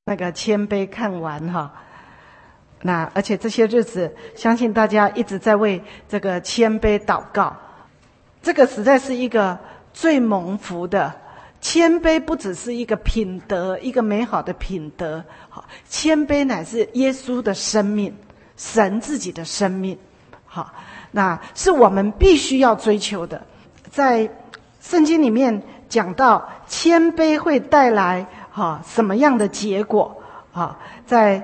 那个谦卑看完哈。那而且这些日子，相信大家一直在为这个谦卑祷告。这个实在是一个最蒙福的谦卑，不只是一个品德，一个美好的品德。好，谦卑乃是耶稣的生命，神自己的生命。好，那是我们必须要追求的。在圣经里面讲到谦卑会带来什么样的结果？在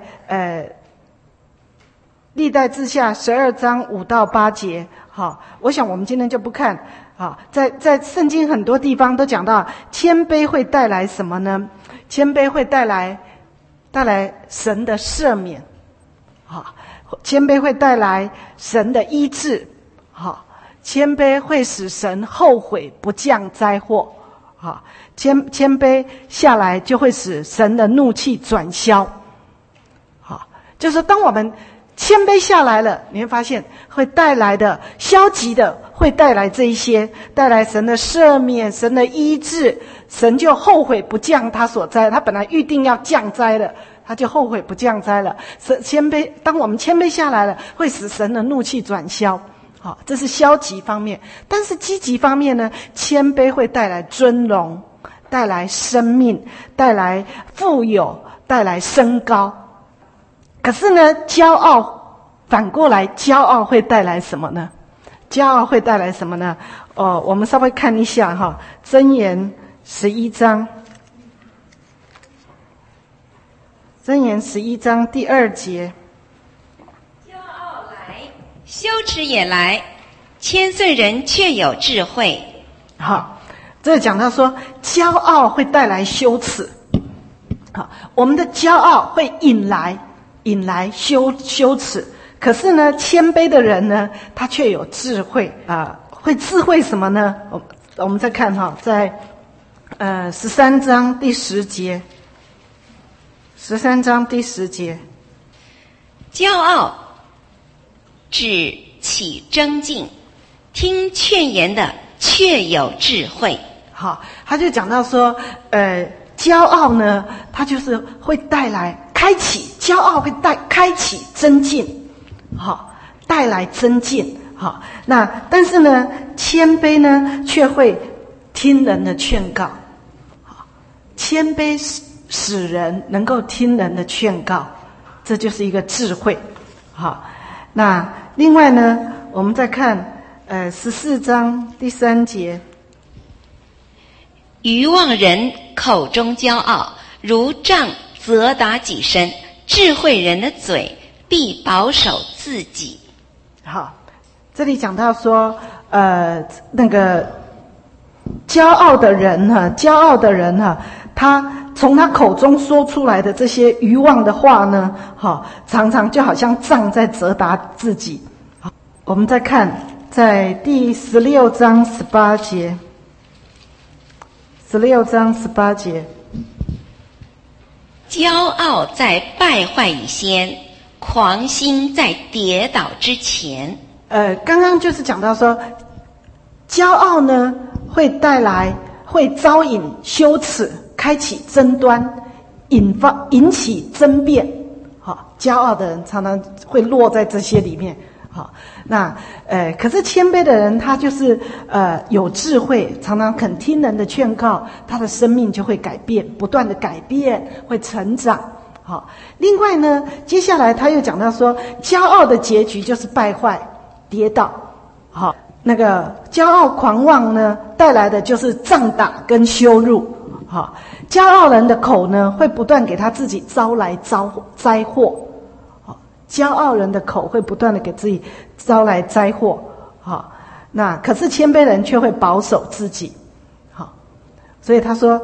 历代志下12章5到8节。我想我们今天就不看。在圣经很多地方都讲到谦卑会带来什么呢？谦卑会带来神的赦免。谦卑会带来神的医治。谦卑会使神后悔不降灾祸。谦卑下来就会使神的怒气转消。就是当我们谦卑下来了，你会发现会带来的消极的，会带来这一些，带来神的赦免，神的医治，神就后悔不降他所灾。他本来预定要降灾了，他就后悔不降灾了。当我们谦卑下来了，会使神的怒气转消。这是消极方面。但是积极方面呢，谦卑会带来尊荣，带来生命，带来富有，带来升高。可是呢，反过来骄傲会带来什么呢？骄傲会带来什么呢？我们稍微看一下箴言11章，箴言11章第2节。 骄傲来，羞耻也来，千岁人却有智慧。 这讲到说骄傲会带来羞耻。我们的骄傲会引来羞耻。可是呢，谦卑的人呢，他却有智慧。会智慧什么呢？我们再看在13章第10节。13章第10节。 骄傲只起争竞，听劝言的却有智慧。 他就讲到说骄傲呢，它就是会带来骄傲会开启增进。带来增进。但是呢，谦卑呢却会听人的劝告。谦卑使人能够听人的劝告，这就是一个智慧。那另外呢，我们再看14章第3节。 愚妄人口中骄傲，如杖责打己身，智慧人的嘴必保守自己。 这里讲到说那个骄傲的人他从他口中说出来的这些愚妄的话呢，常常就好像杖在责打自己。我们再看在第16章18节。16章18节。 骄傲在败坏以先，狂心在跌倒之前。 刚刚就是讲到说，骄傲呢会招引羞耻，开启争端，引起争辩。骄傲的人常常会落在这些里面。可是谦卑的人，他就是有智慧，常常肯听人的劝告，他的生命就会改变，不断的改变，会成长。另外呢，接下来他又讲到说，骄傲的结局就是败坏、跌倒。那个骄傲狂妄呢，带来的就是杖打跟羞辱。骄傲人的口呢，会不断给他自己招来灾祸。骄傲人的口会不断的给自己招来灾祸。可是谦卑人却会保守自己。所以他说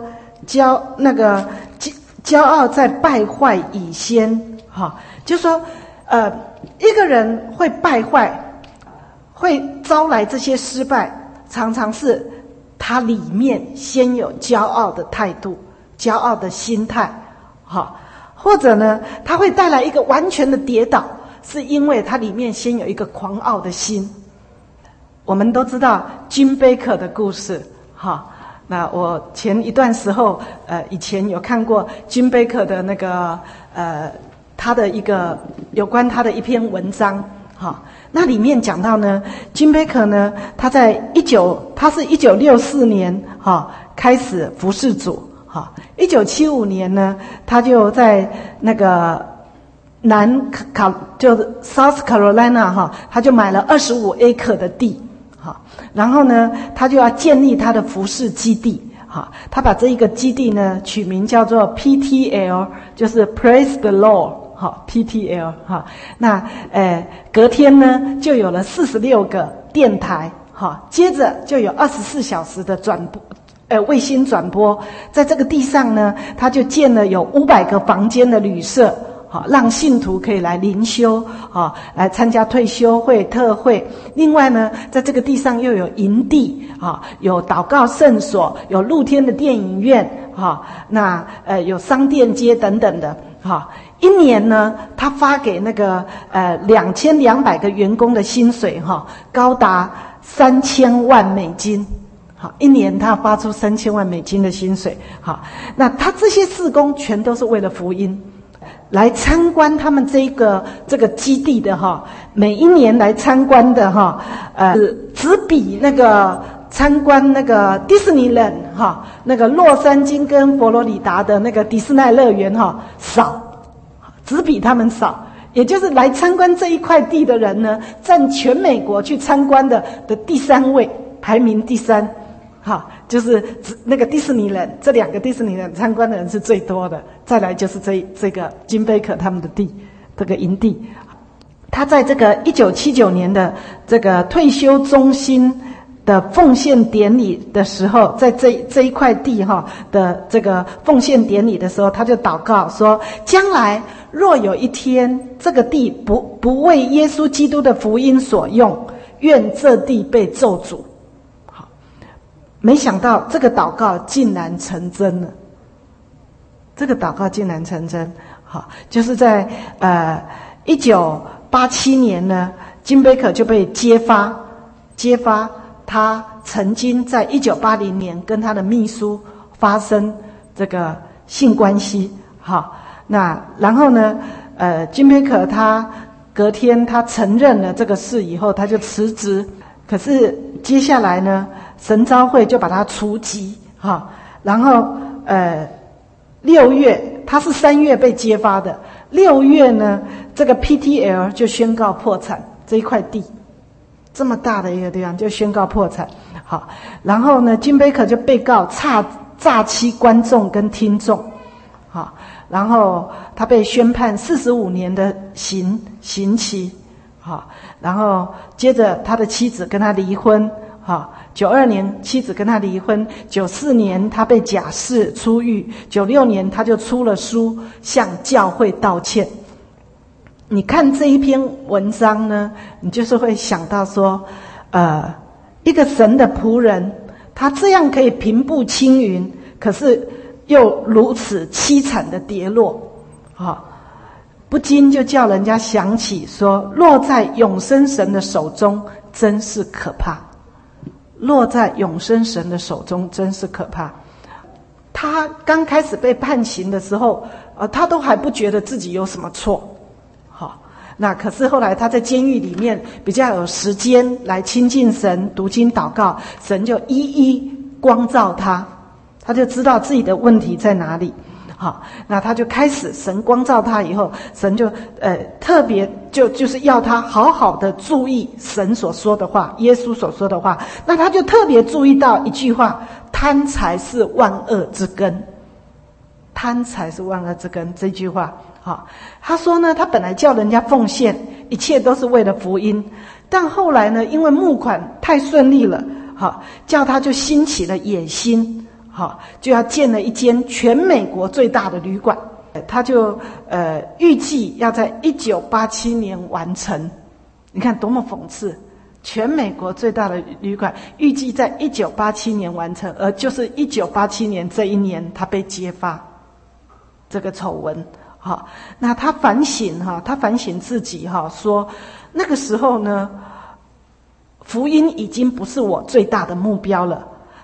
骄傲在败坏以先。就是说一个人会败坏，会招来这些失败，常常是他里面先有骄傲的态度，骄傲的心态。或者呢，他会带来一个完全的跌倒，是因为他里面先有一个狂傲的心。我们都知道金贝克的故事。 那我前一段时候，以前有看过金贝克的那个他的一个有关他的一篇文章，哈，那里面讲到呢，金贝克呢，他是1964年哈开始服侍主，哈，1975年呢，他就在那个就是 South Carolina 哈，他就买了25 acre 的地。然后呢，他就要建立他的服事基地，他把这一个基地呢取名叫做 PTL， 就是 Praise the Lord， PTL， 那隔天呢就有了46个电台，接着就有24小时的转播，卫星转播，在这个地上呢，他就建了有500个房间的旅社。让信徒可以来灵修，来参加退休会、特会。另外呢，在这个地上又有营地，有祷告圣所，有露天的电影院，那有商店街等等的，一年呢，他发给那个2200个员工的薪水，高达3000万美金。好，一年他发出3000万美金的薪水。好，那他这些事工全都是为了福音。来参观他们这个基地的哈，每一年来参观的哈，只比那个参观那个迪士尼人哈，那个洛杉矶跟佛罗里达的那个迪士尼乐园哈少，只比他们少。也就是来参观这一块地的人呢，占全美国去参观的第3位，排名第3。好，就是那个迪士尼人，这2个迪士尼人参观的人是最多的。再来就是这个金贝克他们的地，这个营地。他在这个1979年的这个退休中心的奉献典礼的时候，在这一块地哈的这个奉献典礼的时候，他就祷告说：将来若有一天这个地不为耶稣基督的福音所用，愿这地被咒诅。没想到这个祷告竟然成真了，这个祷告竟然成真。好，就是在1987年呢，金贝克就被揭发他曾经在1980年跟他的秘书发生这个性关系。好，那然后呢，金贝克他隔天他承认了这个事以后，他就辞职。可是接下来呢，神召会就把他除籍，然后6月他是3月被揭发的，6月呢，这个 PTL 就宣告破产，这一块地这么大的一个地方就宣告破产。好，然后呢，金贝克就被告诈欺观众跟听众，好，然后他被宣判45年的刑期。好，然后接着他的妻子跟他离婚。好，92年妻子跟他离婚，94年他被假释出狱，96年他就出了书向教会道歉。你看这一篇文章呢，你就是会想到说，一个神的仆人，他这样可以平步青云，可是又如此凄惨的跌落，不禁就叫人家想起说，落在永生神的手中真是可怕，落在永生神的手中真是可怕。他刚开始被判刑的时候，他都还不觉得自己有什么错。好，那可是后来他在监狱里面比较有时间来亲近神，读经祷告，神就一一光照他，他就知道自己的问题在哪里。好，那他就开始，神光照他以后，神就特别就是要他好好的注意神所说的话，耶稣所说的话。那他就特别注意到一句话：贪财是万恶之根。贪财是万恶之根这句话。好，他说呢，他本来叫人家奉献，一切都是为了福音，但后来呢，因为募款太顺利了，好，叫他就兴起了野心。好，就要建了一间全美国最大的旅馆，他就预计要在1987年完成。你看多么讽刺！全美国最大的旅馆预计在1987年完成，而就是1987年这一年，他被揭发这个丑闻。好，那他反省自己说那个时候呢，福音已经不是我最大的目标了。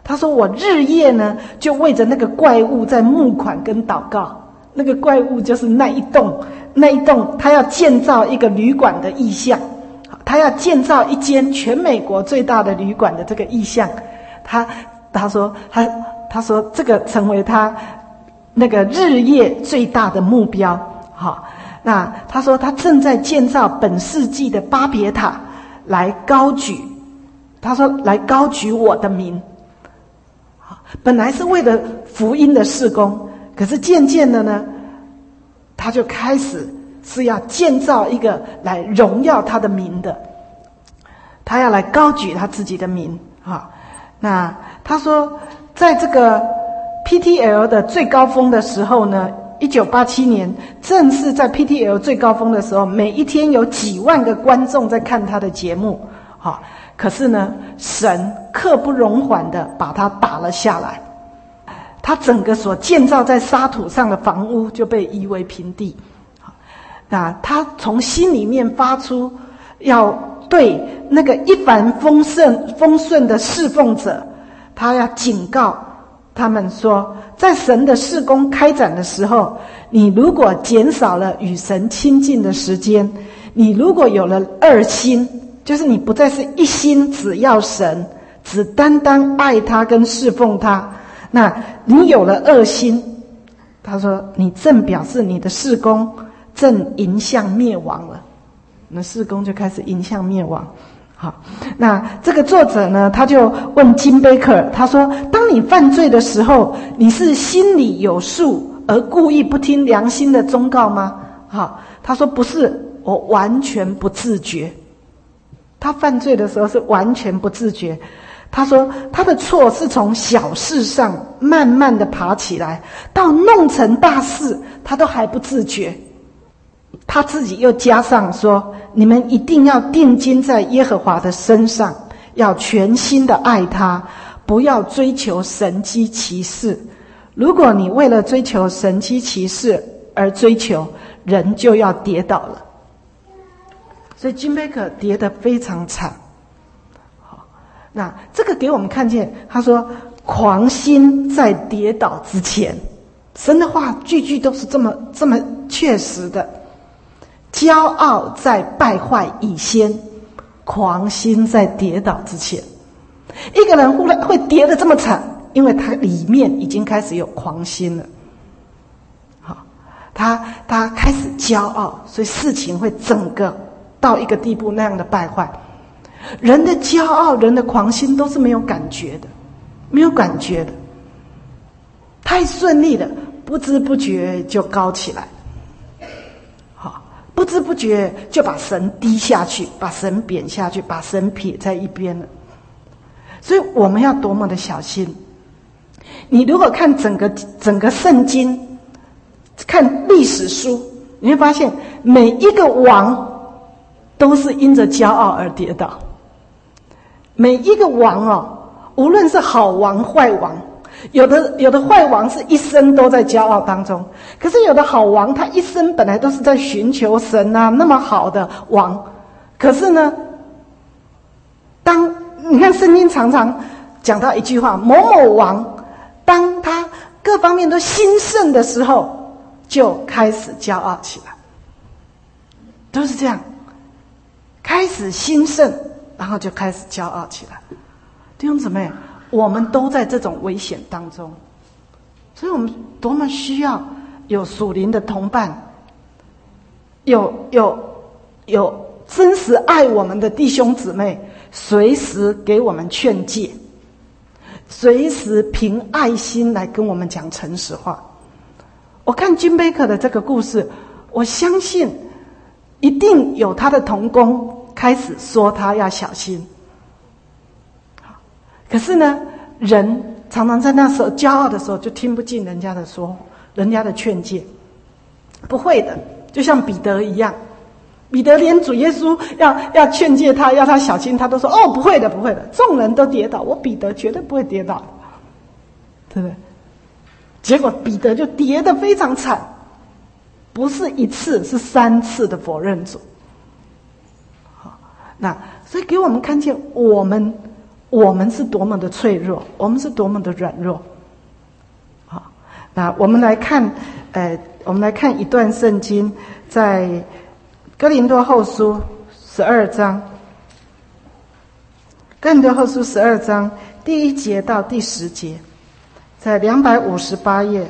他说我日夜呢就为着那个怪物在募款跟祷告。那个怪物就是那一栋他要建造一个旅馆的意象，他要建造一间全美国最大的旅馆的这个意象。他说这个成为他那个日夜最大的目标。好，那他说他正在建造本世纪的巴别塔来高举，他说来高举我的名。本来是为了福音的事工，可是渐渐的呢，他就开始是要建造一个来荣耀他的名的，他要来高举他自己的名。那他说在这个 PTL 的最高峰的时候呢，1987年正是在 PTL 最高峰的时候，每一天有几万个观众在看他的节目。可是呢，神刻不容缓的把他打了下来，他整个所建造在沙土上的房屋就被夷为平地。那他从心里面发出要对那个一帆风顺的侍奉者，他要警告他们说，在神的事工开展的时候，你如果减少了与神亲近的时间，你如果有了二心，就是你不再是一心只要神，只单单爱他跟侍奉他，那你有了二心，他说你正表示你的事工正迎向灭亡了，你的事工就开始迎向灭亡。好，那这个作者呢，他就问金贝克，他说当你犯罪的时候，你是心里有数而故意不听良心的忠告吗？好，他说不是，我完全不自觉。他犯罪的时候是完全不自觉。他说他的错是从小事上慢慢的爬起来，到弄成大事他都还不自觉。他自己又加上说，你们一定要定睛在耶和华的身上，要全心的爱他，不要追求神迹奇事。如果你为了追求神迹奇事而追求，人就要跌倒了。所以金贝克跌得非常惨。好，那这个给我们看见，他说狂心在跌倒之前，神的话句句都是这么确实的。骄傲在败坏以先，狂心在跌倒之前。一个人忽然会跌得这么惨，因为他里面已经开始有狂心了。好，他开始骄傲，所以事情会整个到一个地步那样的败坏。人的骄傲，人的狂心都是没有感觉的，没有感觉的，太顺利了，不知不觉就高起来。不知不觉就把神低下去，把神贬下去，把神撇在一边了。所以我们要多么的小心。你如果看整个圣经，看历史书，你会发现每一个王都是因着骄傲而跌倒。每一个王无论是好王坏王，有的坏王是一生都在骄傲当中，可是有的好王他一生本来都是在寻求神啊，那么好的王，可是呢，当你看圣经常常讲到一句话，某某王当他各方面都兴盛的时候，就开始骄傲起来，都是这样，开始兴盛，然后就开始骄傲起来。弟兄姊妹，我们都在这种危险当中，所以我们多么需要有属灵的同伴，有真实爱我们的弟兄姊妹，随时给我们劝诫，随时凭爱心来跟我们讲诚实话。我看金贝克的这个故事，我相信一定有他的同工开始说他要小心。可是呢，人常常在那时候骄傲的时候，就听不进人家的劝诫。不会的，就像彼得一样，彼得连主耶稣要劝诫他，要他小心，他都说不会的，不会的，众人都跌倒，我彼得绝对不会跌倒，对不对？结果彼得就跌得非常惨，不是一次，是3次的否认主。好，那所以给我们看见，我们我们是多么的脆弱，我们是多么的软弱。好，那我们来看一段圣经，在哥林多后书12章，哥林多后书12章第1节到第10节，在258页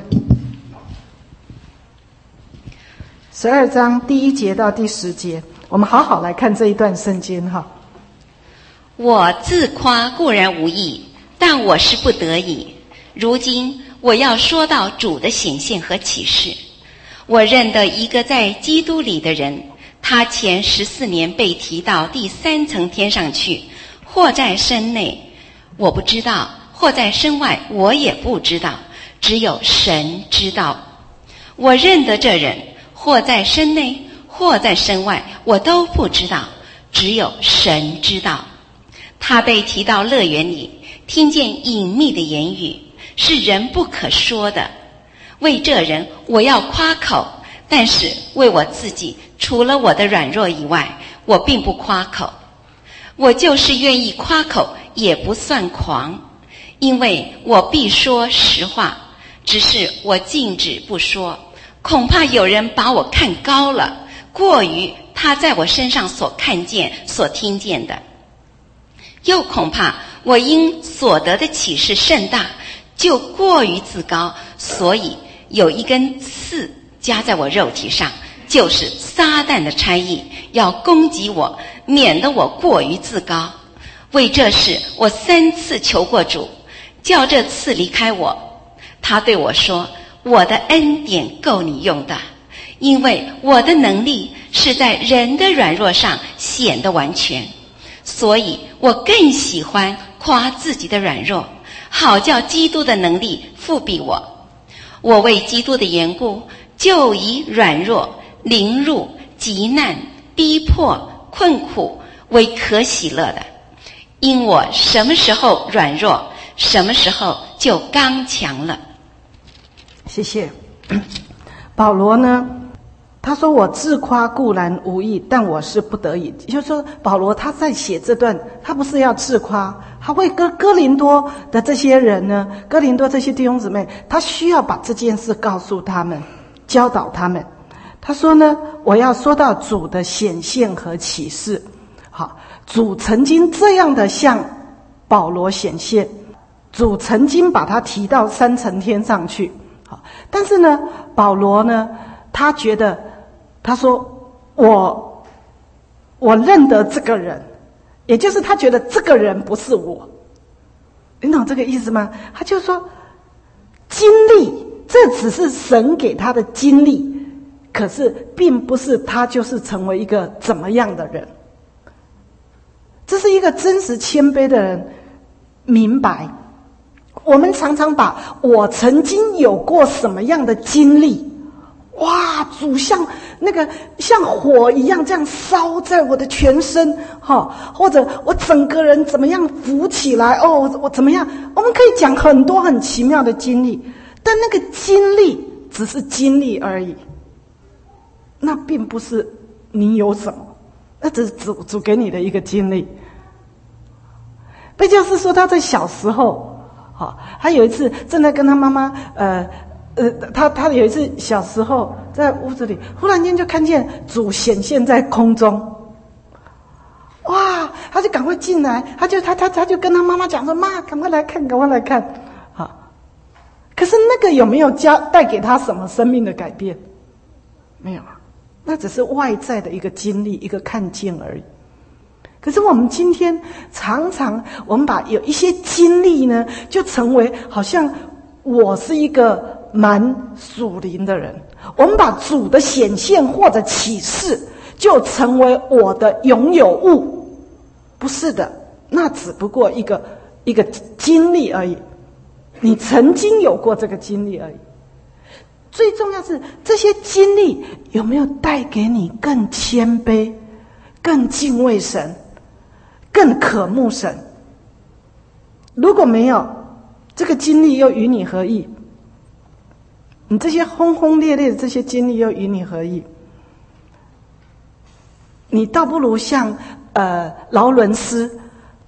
，12章第1节到第10节，我们好好来看这一段圣经哈。 我自夸固然无益，但我是不得已。如今我要说到主的显现和启示。我认得一个在基督里的人，他前14年被提到第3层天上去，或在身内，我不知道；或在身外，我也不知道，只有神知道。我认得这人，或在身内，或在身外，我都不知道，只有神知道。他被提到乐园里，听见隐秘的言语，是人不可说的。为这人我要夸口，但是为我自己，除了我的软弱以外，我并不夸口。我就是愿意夸口，也不算狂，因为我必说实话，只是我禁止不说，恐怕有人把我看高了，过于他在我身上所看见所听见的。又恐怕我因所得的启示甚大，就过于自高，所以有一根刺加在我肉体上，就是撒旦的差役，要攻击我，免得我过于自高。为这事我3次求过主，叫这刺离开我。他对我说，我的恩典够你用的，因为我的能力是在人的软弱上显得完全。所以我更喜欢夸自己的软弱，好叫基督的能力复庇我。我为基督的缘故，就以软弱、凌辱、急难、逼迫、困苦为可喜乐的，因我什么时候软弱，什么时候就刚强了。 谢谢。保罗呢，他说我自夸固然无益，但我是不得已。也就是说，保罗他在写这段，他不是要自夸，他为哥林多的这些人呢，哥林多这些弟兄姊妹，他需要把这件事告诉他们，教导他们。他说呢，我要说到主的显现和启示。好，主曾经这样的向保罗显现，主曾经把他提到3层天上去。好，但是呢，保罗呢，他觉得，他说我认得这个人，也就是他觉得这个人不是我。你懂这个意思吗？他就说经历，这只是神给他的经历，可是并不是他就是成为一个怎么样的人。这是一个真实谦卑的人明白，我们常常把我曾经有过什么样的经历，哇，主像火一样这样烧在我的全身，或者我整个人怎么样浮起来，我怎么样，我们可以讲很多很奇妙的经历，但那个经历只是经历而已，那并不是你有什么，那只是主给你的一个经历。贝教师说他在小时候，他有一次正在跟他妈妈，他有一次小时候在屋子里，忽然间就看见主显现在空中，哇！他就赶快进来，他就跟他妈妈讲说：“妈，赶快来看，赶快来看。”可是那个有没有带给他什么生命的改变？没有啊，那只是外在的一个经历，一个看见而已。可是我们今天常常，我们把有一些经历呢，就成为好像我是一个蛮属灵的人，我们把主的显现或者启示就成为我的拥有物。不是的，那只不过一个经历而已，你曾经有过这个经历而已。最重要是这些经历有没有带给你更谦卑、更敬畏神、更渴慕神？如果没有，这个经历又与你何益？你这些轰轰烈烈的这些经历又与你何益？你倒不如像劳伦斯，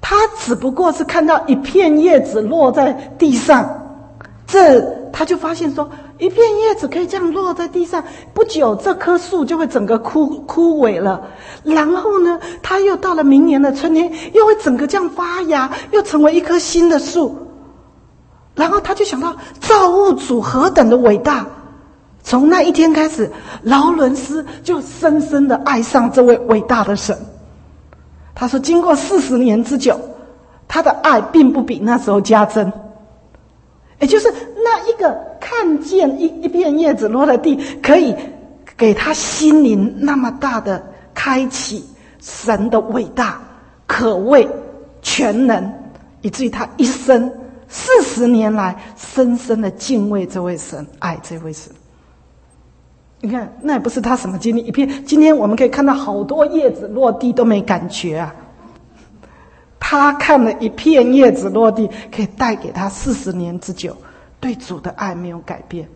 他只不过是看到一片叶子落在地上，他就发现说，一片叶子可以这样落在地上，不久这棵树就会整个枯萎了。然后呢，他又到了明年的春天，又会整个这样发芽，又成为一棵新的树。然后他就想到造物主何等的伟大。从那一天开始，劳伦斯就深深的爱上这位伟大的神。他说经过40年之久，他的爱并不比那时候加增。也就是那一个看见一片叶子落在地，可以给他心灵那么大的开启，神的伟大、可畏、全能，以至于他一生40年来深深的敬畏这位神，爱这位神。你看，那也不是他什么经历，今天我们可以看到好多叶子落地都没感觉啊。他看了一片叶子落地，可以带给他40年之久对主的爱没有改变。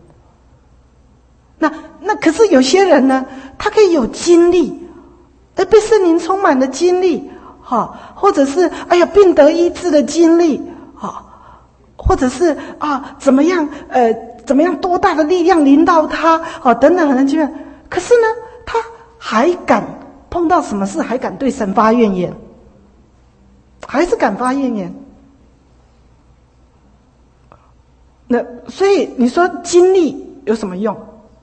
那可是有些人呢，他可以有经历，被圣灵充满的经历，或者是病得医治的经历，或者是怎么样多大的力量临到他，等等很多经验。可是呢，他还敢碰到什么事还敢对神发怨言，还是敢发怨言。那所以你说经历有什么用？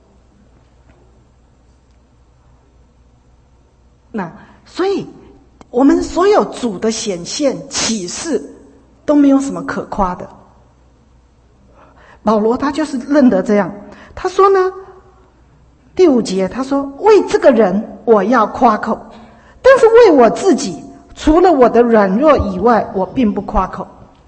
那所以我们所有主的显现启示都没有什么可夸的。保罗他就是认得这样，他说呢，第5节他说，为这个人我要夸口，但是为我自己除了我的软弱以外，我并不夸口。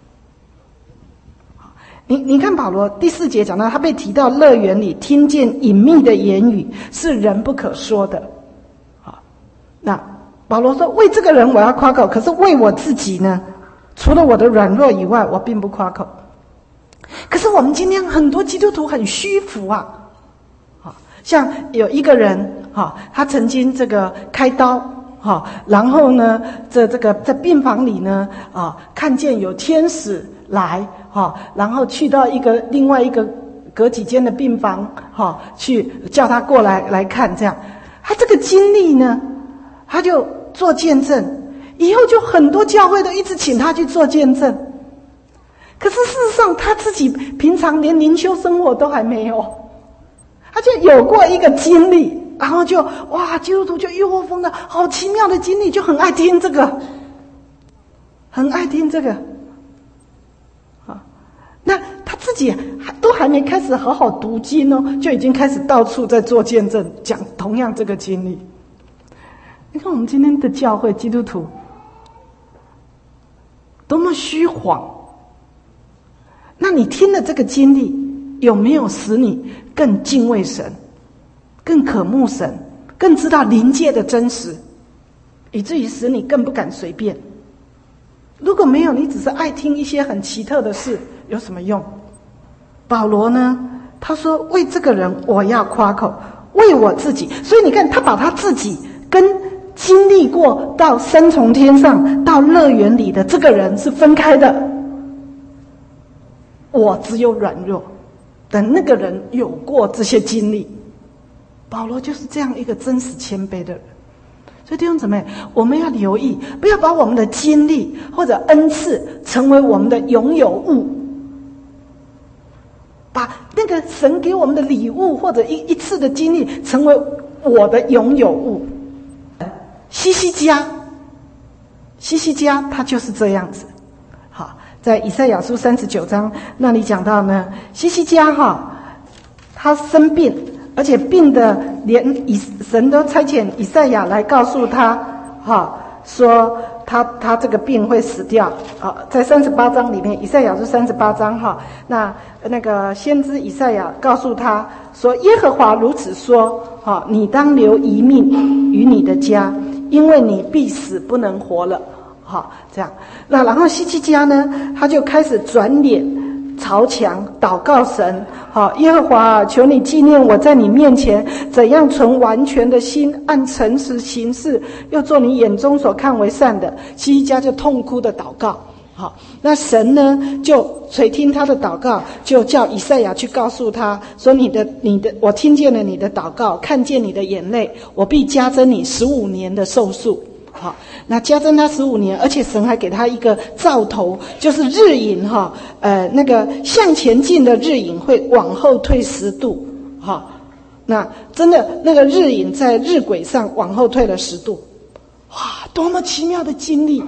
你看保罗第4节讲到，他被提到乐园里听见隐秘的言语，是人不可说的。那保罗说，为这个人我要夸口，可是为我自己呢，除了我的软弱以外，我并不夸口。可是我们今天很多基督徒很虚浮啊，像有一个人他曾经这个开刀，然后呢这个在病房里呢看见有天使来，然后去到另外一个隔几间的病房，去叫他过来看，这样他这个经历呢，他就做见证，以后就很多教会都一直请他去做见证。可是事实上他自己平常连灵修生活都还没有，他就有过一个经历，然后就基督徒就一窝蜂的好奇妙的经历，就很爱听这个，很爱听这个。那他自己都还没开始好好读经哦，就已经开始到处在做见证，讲同样这个经历。你看我们今天的教会基督徒多么虚晃。那你听了这个经历，有没有使你更敬畏神，更渴慕神，更知道灵界的真实，以至于使你更不敢随便？如果没有，你只是爱听一些很奇特的事，有什么用？保罗呢，他说，为这个人我要夸口，为我自己。所以你看，他把他自己跟经历过到三重天上到乐园里的这个人是分开的。我只有软弱，等那个人有过这些经历。保罗就是这样一个真实谦卑的人。所以弟兄姊妹，我们要留意，不要把我们的经历或者恩赐成为我们的拥有物，把那个神给我们的礼物或者一次的经历成为我的拥有物。西西家他就是这样子。好，在以赛亚书39章那里讲到呢，西西家他生病，而且病的连神都差遣以赛亚来告诉他，说他这个病会死掉。在38章里面，以赛亚书38章那个先知以赛亚告诉他说，耶和华如此说，你当留一命于你的家，因为你必死不能活了。这样，那然后西西家呢，他就开始转脸朝墙祷告神，好，耶和华啊，求你纪念我在你面前怎样存完全的心，按诚实行事，又做你眼中所看为善的。希西家就痛哭的祷告。好，那神呢就垂听他的祷告，就叫以赛亚去告诉他说：你的，我听见了你的祷告，看见你的眼泪，我必加增你15年的寿数。好，那加增他15年，而且神还给他一个兆头，就是日影那个向前进的日影会往后退10度。好，那真的那个日影在日晷上往后退了10度，哇，多么奇妙的经历！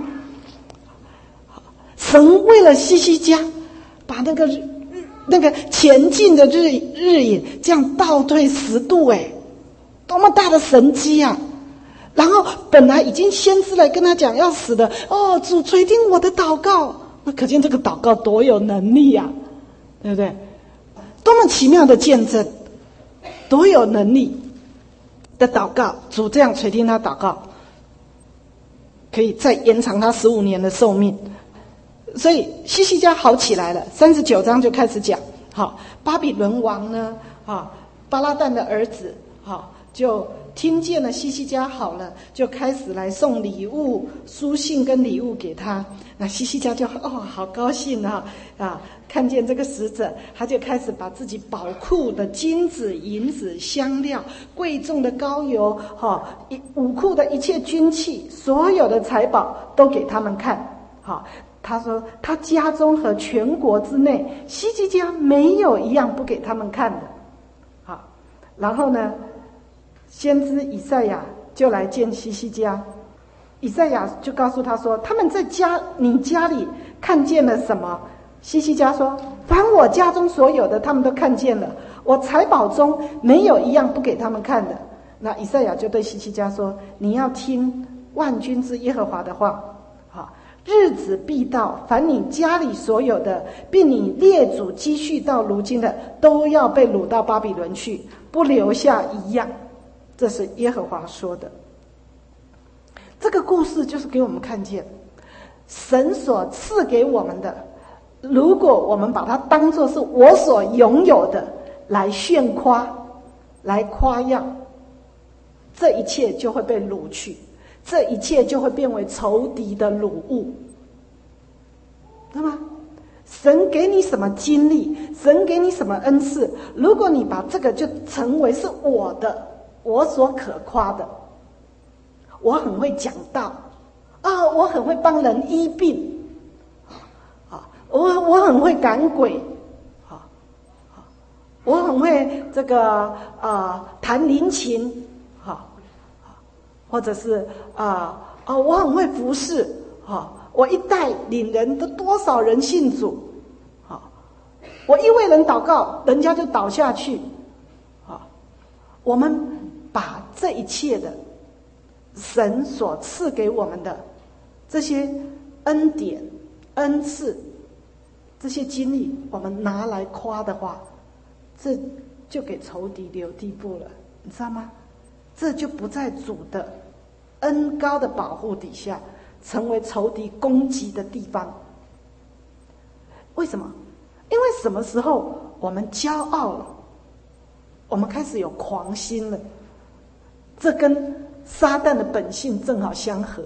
神为了希西家，把那个前进的日影这样倒退10度，多么大的神迹啊！然后本来已经先知来跟他讲要死的，主垂听我的祷告，那可见这个祷告多有能力啊，对不对？多么奇妙的见证，多有能力的祷告，主这样垂听他祷告，可以再延长他15年的寿命。所以希西家好起来了，39章就开始讲，好，巴比伦王呢，巴拉旦的儿子，就听见了希西家好了，就开始来送礼物、书信跟礼物给他。那希西家就好高兴啊！看见这个使者，他就开始把自己宝库的金子、银子、香料、贵重的膏油，武库的一切军器，所有的财宝都给他们看。他说他家中和全国之内，希西家没有一样不给他们看的。好，然后呢，先知以赛亚就来见希西家，以赛亚就告诉他说，他们在你家里看见了什么？希西家说，凡我家中所有的他们都看见了，我财宝中没有一样不给他们看的。那以赛亚就对希西家说，你要听万军之耶和华的话，日子必到，凡你家里所有的，并你列祖积蓄到如今的，都要被掳到巴比伦去，不留下一样。这是耶和华说的。这个故事就是给我们看见，神所赐给我们的，如果我们把它当作是我所拥有的来炫夸、来夸耀，这一切就会被掳去，这一切就会变为仇敌的掳物，知道吗？神给你什么经历，神给你什么恩赐，如果你把这个就成为是我的，我所可夸的，我很会讲道啊，我很会帮人医病啊，我很会赶鬼啊，我很会这个弹铃琴啊，或者是我很会服侍我一带领人都多少人信主我一为人祷告，人家就倒下去我们把这一切的神所赐给我们的这些恩典、恩赐、这些经历，我们拿来夸的话，这就给仇敌留地步了，你知道吗？这就不在主的恩高的保护底下，成为仇敌攻击的地方。为什么？因为什么时候我们骄傲了，我们开始有狂心了，这跟撒旦的本性正好相合，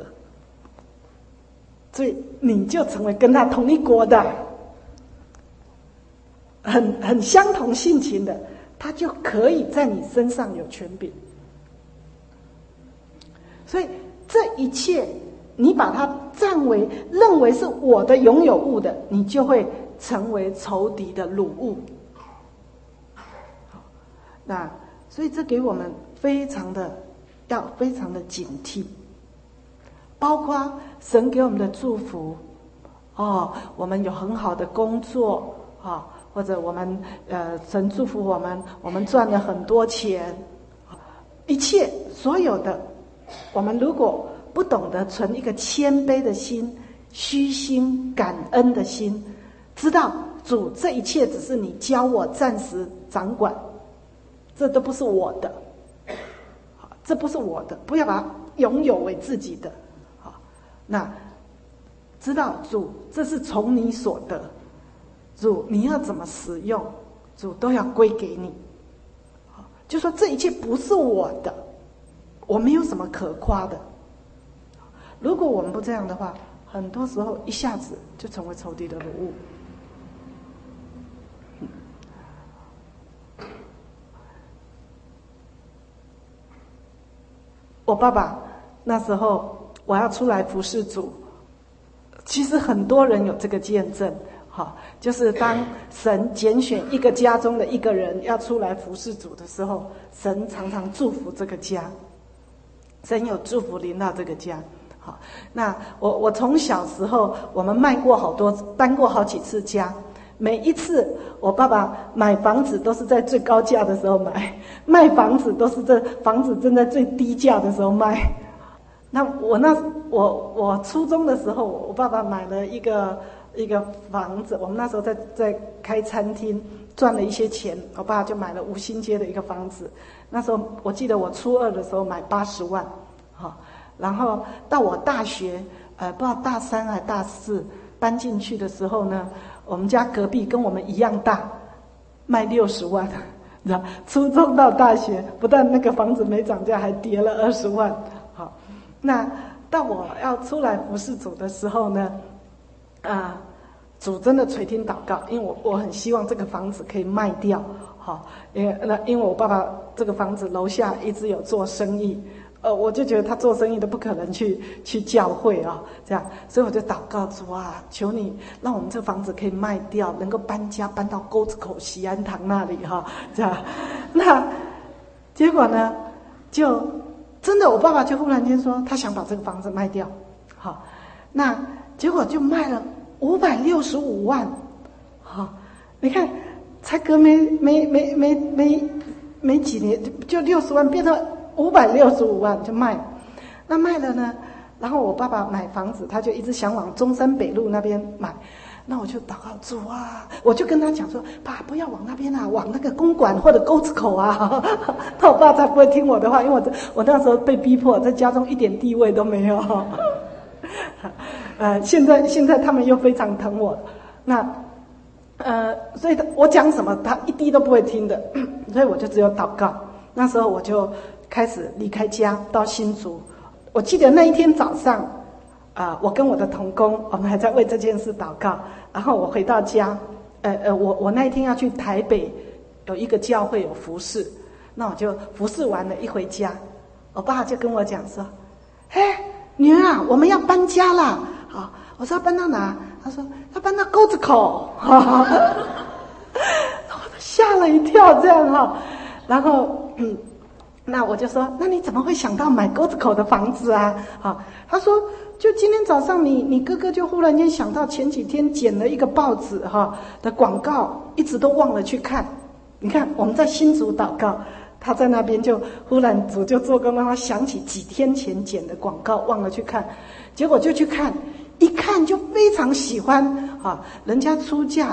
所以你就成为跟他同一国的，很相同性情的，他就可以在你身上有权柄。所以这一切你把它认为是我的拥有物的，你就会成为仇敌的掳物。那所以这给我们要非常的警惕，包括神给我们的祝福我们有很好的工作或者我们神祝福我们赚了很多钱，一切所有的，我们如果不懂得存一个谦卑的心、虚心感恩的心，知道主这一切只是你教我暂时掌管，这都不是我的，这不是我的，不要把它拥有为自己的。那知道主这是从你所得， 主你要怎么使用，主都要归给你。就说这一切不是我的，我没有什么可夸的。如果我们不这样的话，很多时候一下子就成为仇敌的掳物。我爸爸那时候我要出来服侍主，其实很多人有这个见证，就是当神拣选一个家中的一个人要出来服侍主的时候，神常常祝福这个家，神有祝福临到这个家。好，那我从小时候我们搬过好几次家，每一次我爸爸买房子都是在最高价的时候买，卖房子都是这房子正在最低价的时候卖。那我初中的时候，我爸爸买了一个房子，我们那时候在开餐厅，赚了一些钱，我爸爸就买了5星街的一个房子。那时候我记得我初2的时候买80万，然后到我大学不知道大3还大4搬进去的时候呢，我们家隔壁跟我们一样大，卖60万，你知道，初中到大学不但那个房子没涨价，还跌了20万。好，那到我要出来服侍主的时候呢，主真的垂听祷告，因为我很希望这个房子可以卖掉，因为我爸爸这个房子楼下一直有做生意，我就觉得他做生意都不可能去教会这样，所以我就祷告主啊，求你让我们这个房子可以卖掉，能够搬家搬到沟子口喜安堂那里这样。那结果呢，就真的我爸爸就忽然间说他想把这个房子卖掉，那结果就卖了565万，你看才隔没几年就60万变成565万就卖了。那卖了呢，然后我爸爸买房子，他就一直想往中山北路那边买。那我就祷告主啊，我就跟他讲说，爸不要往那边往那个公馆或者沟子口啊。那我爸才不会听我的话，因为我那时候被逼迫，在家中一点地位都没有。现在他们又非常疼我，那所以我讲什么他一滴都不会听的，所以我就只有祷告。那时候我就开始离开家到新竹。我记得那一天早上我跟我的同工我们还在为这件事祷告，然后我回到家，我那一天要去台北有一个教会有服事，那我就服事完了，一回家我爸就跟我讲说，女儿啊，我们要搬家啦。好，我说要搬到哪？他说要搬到沟子口。我吓了一跳，这样然后那我就说，那你怎么会想到买沟子口的房子啊？他说就今天早上你哥哥就忽然间想到前几天剪了一个报纸的广告，一直都忘了去看。你看我们在新竹祷告，他在那边就忽然主就做工，让他想起几天前剪的广告忘了去看，结果就去看，一看就非常喜欢人家出价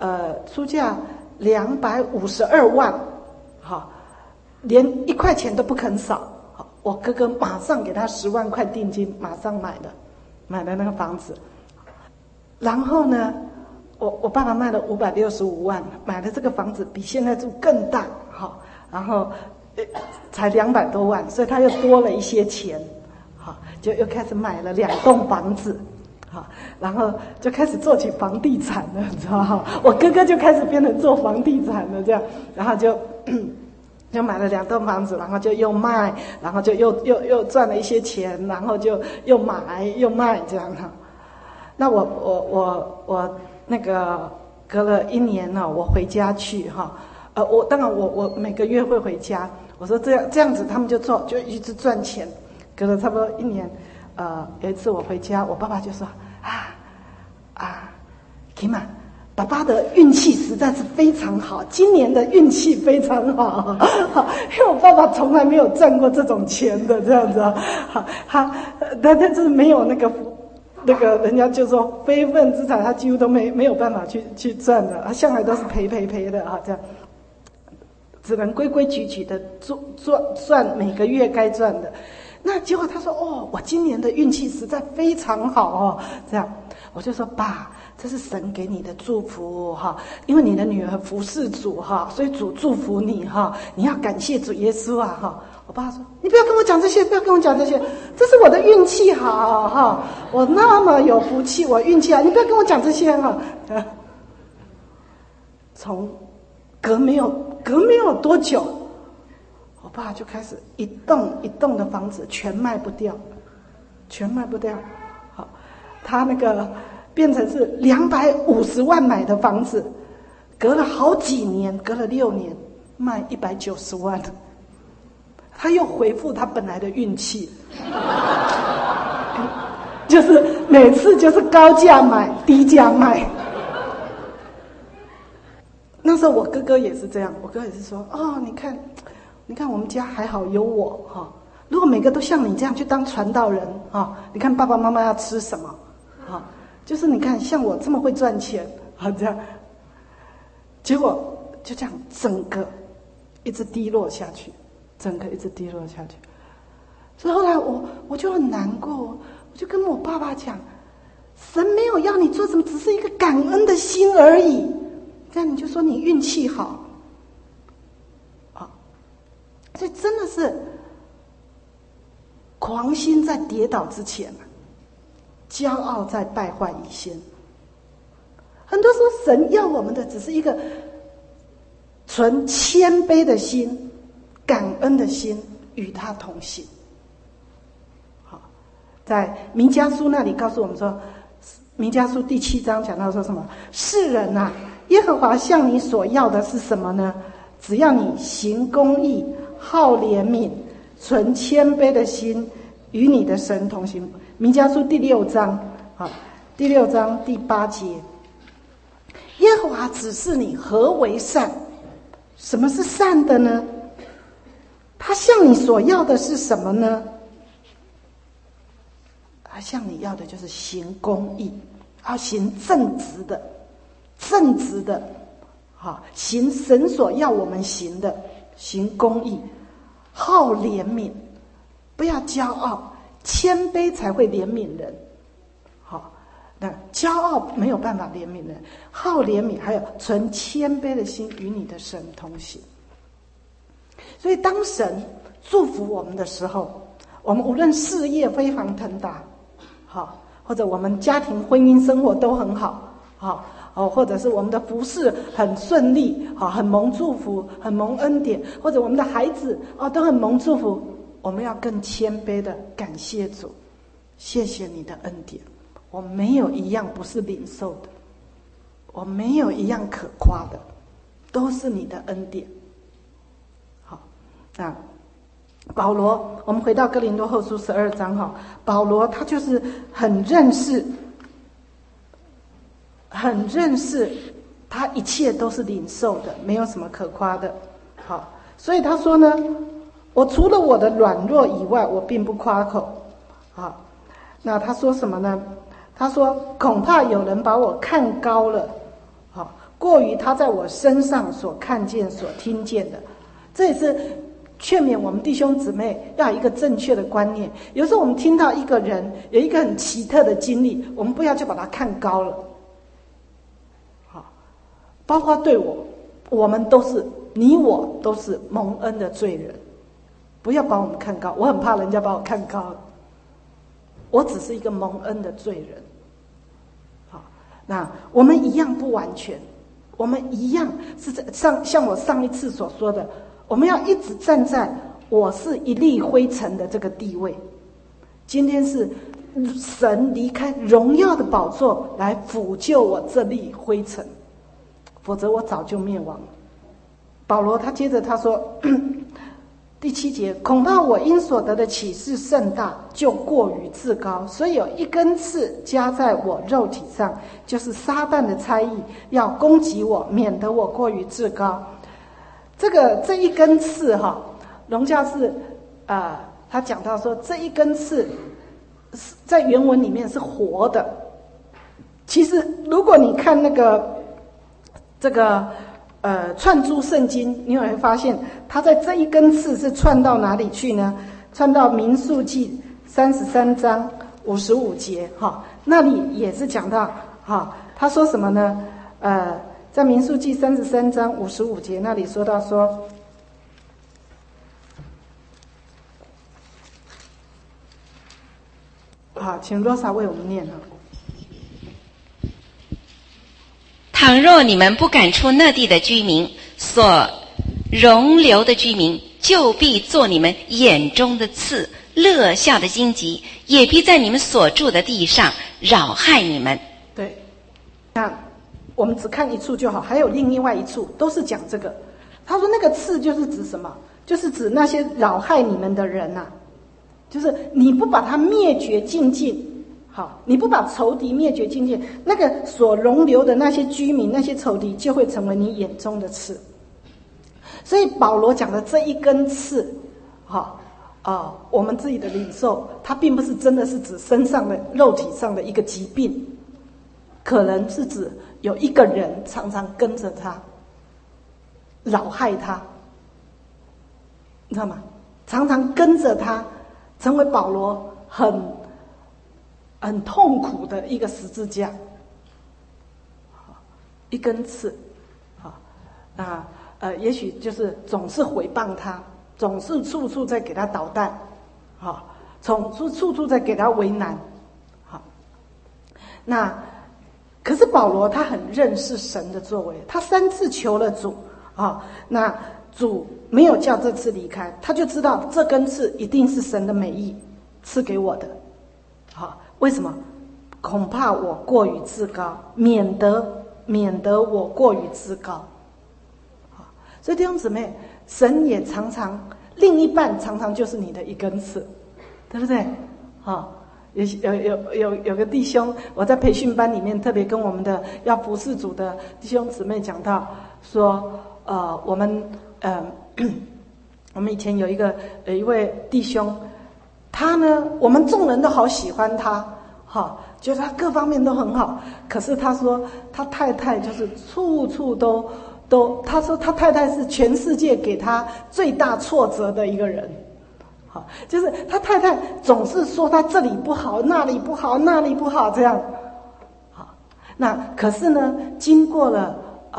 252万，连1块钱都不肯少。我哥哥马上给他10万块定金，马上买了那个房子。然后呢，我爸爸卖了565万，买的这个房子比现在住更大，然后才200多万，所以他又多了一些钱，就又开始买了2栋房子，然后就开始做起房地产了，你知道吗？我哥哥就开始变成做房地产了，这样，然后就买了2栋房子，然后就又卖，然后就又赚了一些钱，然后就又买又卖这样那我那个隔了1年我回家去我当然我每个月会回家。我说这样子他们就一直赚钱。隔了差不多1年，有一次我回家，我爸爸就说Kim啊，爸爸的运气实在是非常好，今年的运气非常好，因为我爸爸从来没有赚过这种钱的，这样子他就是没有那个人家就说非分之财，他几乎都没有办法去赚的，他向来都是赔的这样，只能规规矩矩的赚每个月该赚的。那结果他说我今年的运气实在非常好这样我就说爸， 这是神给你的祝福哈，因为你的女儿服侍主哈，所以主祝福你哈，你要感谢主耶稣啊哈。我爸说：“你不要跟我讲这些，不要跟我讲这些，这是我的运气好哈，我那么有福气，我运气好，你不要跟我讲这些哈。”从隔没有多久，我爸就开始一栋一栋的房子全卖不掉，好，他那个变成是250万买的房子，隔了好几年，隔了6年，卖190万。他又恢复他本来的运气，就是每次就是高价买，低价卖。那时候我哥哥也是这样，我哥也是说：“哦，你看我们家还好有我哈，如果每个都像你这样去当传道人哈，你看爸爸妈妈要吃什么哈？就是你看像我这么会赚钱啊这样。”结果就这样整个一直低落下去。所以后来我就很难过，我就跟我爸爸讲，神没有要你做什么，只是一个感恩的心而已。这样你就说你运气好，所以真的是狂心在跌倒之前，骄傲在败坏以先。很多时候神要我们的只是一个存谦卑的心，感恩的心，与他同行。好，在弥迦书那里告诉我们说，弥迦书第7章讲到说什么？世人啊，耶和华向你所要的是什么呢？只要你行公义，好怜悯，存谦卑的心，与你的神同行。弥迦书第6章，第6章第8节，耶和华指示你何为善。什么是善的呢？他向你所要的是什么呢？他向你要的就是行公义，要行正直的，行神所要我们行的，行公义，好怜悯，不要骄傲，谦卑才会怜悯人。好，那骄傲没有办法怜悯人，好怜悯，还有存谦卑的心，与你的神同行。所以当神祝福我们的时候，我们无论事业飞黄腾达，好，或者我们家庭婚姻生活都很好，好，或者是我们的服事很顺利，好，很蒙祝福，很蒙恩典，或者我们的孩子都很蒙祝福，我们要更谦卑的感谢主，谢谢你的恩典，我没有一样不是领受的，我没有一样可夸的，都是你的恩典。好，保罗，我们回到哥林多后书12章哈，保罗他就是很认识他一切都是领受的，没有什么可夸的。好，所以他说呢，我除了我的软弱以外，我并不夸口。好，那他说什么呢？他说恐怕有人把我看高了，好，过于他在我身上所看见所听见的。这也是劝勉我们弟兄姊妹要有一个正确的观念。有时候我们听到一个人有一个很奇特的经历，我们不要就把他看高了。好，包括对我们都是，你我都是蒙恩的罪人，不要把我们看高。我很怕人家把我看高了，我只是一个蒙恩的罪人。好，那我们一样不完全，我们一样是像我上一次所说的，我们要一直站在我是一粒灰尘的这个地位。今天是神离开荣耀的宝座来抚救我这粒灰尘，否则我早就灭亡了。保罗他接着他说第7节，恐怕我因所得的启示甚大，就过于自高，所以有一根刺加在我肉体上，就是撒旦的猜疑，要攻击我，免得我过于自高。这一根刺龙教士他讲到说，这一根刺在原文里面是活的。其实如果你看这个串珠圣经，你会发现它在这一根刺是串到哪里去呢？串到民数记33章55节那里也是讲到他他说什么呢？在民数记33章55节那里说到说，好，请 Rosa 为我们念哈。 倘若你们不赶出那地的居民，所容留的居民，就必做你们眼中的刺，乐笑的荆棘，也必在你们所住的地上扰害你们。 对，那我们只看一处就好，还有另外一处都是讲这个。他说那个刺就是指什么？就是指那些扰害你们的人啊，就是你不把他灭绝尽尽，好，你不把仇敌灭绝尽尽，那个所容留的那些居民、那些仇敌就会成为你眼中的刺。所以保罗讲的这一根刺，我们自己的领受，它并不是真的是指身上的肉体上的一个疾病，可能是指有一个人常常跟着他，扰害他，你知道吗？常常跟着他，成为保罗很痛苦的一个十字架，一根刺，也许就是总是毁谤他，总是处处在给他捣蛋，处处在给他为难，那可是保罗他很认识神的作为，他3次求了主，那主没有叫这次离开，他就知道这根刺一定是神的美意赐给我的，为什么？恐怕我过于自高，免得我过于自高。所以弟兄姊妹，神也常常，另一半常常就是你的一根刺，对不对？有个弟兄，我在培训班里面特别跟我们的要服侍主的弟兄姊妹讲到，说我们以前有一位弟兄，他呢，我们众人都好喜欢他，觉得他各方面都很好，可是他说他太太就是处处都，他说他太太是全世界给他最大挫折的一个人，就是他太太总是说他这里不好，那里不好，那里不好，这样，那可是呢，经过了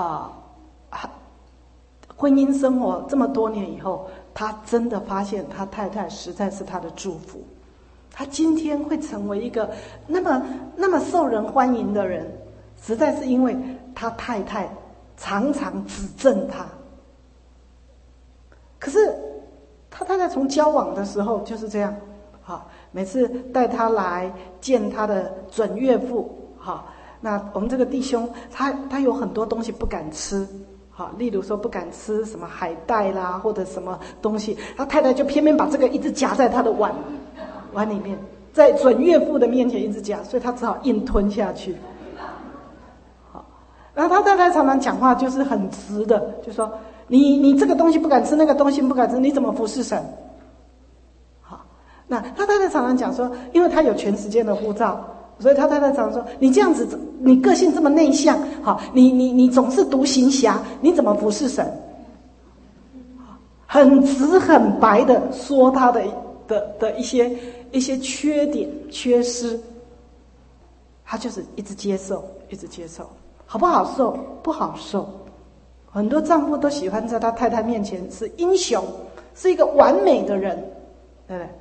婚姻生活这么多年以后，他真的发现他太太实在是他的祝福，他今天会成为一个那么受人欢迎的人，实在是因为他太太常常指正他。可是他太太从交往的时候就是这样，每次带他来见他的准岳父，那我们这个弟兄他有很多东西不敢吃，例如说不敢吃什么海带啦，或者什么东西，他太太就偏偏把这个一直夹在他的碗里面，在准岳父的面前一直夹，所以他只好硬吞下去。然后他太太常常讲话就是很直的，就说你这个东西不敢吃，那个东西不敢吃，你怎么服侍神？那他太太常常讲说，因为他有全时间的护照，所以他太太常常说，你这样子，你个性这么内向，你总是独行侠，你怎么服侍神？很直很白的说他的一些缺点缺失，他就是一直接受，好不好受？不好受。很多丈夫都喜欢在他太太面前是英雄，是一个完美的人，对不对？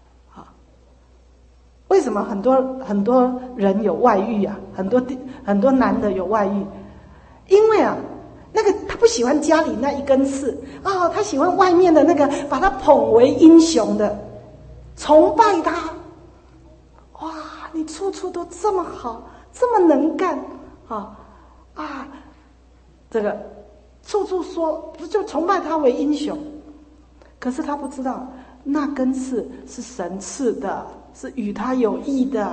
为什么很多人有外遇啊？很多男的有外遇，因为那个他不喜欢家里那一根刺他喜欢外面的那个，把他捧为英雄的，崇拜他。哇，你处处都这么好，这么能干，这个处处说，不就崇拜他为英雄？可是他不知道，那根刺是神赐的，是与他有益的。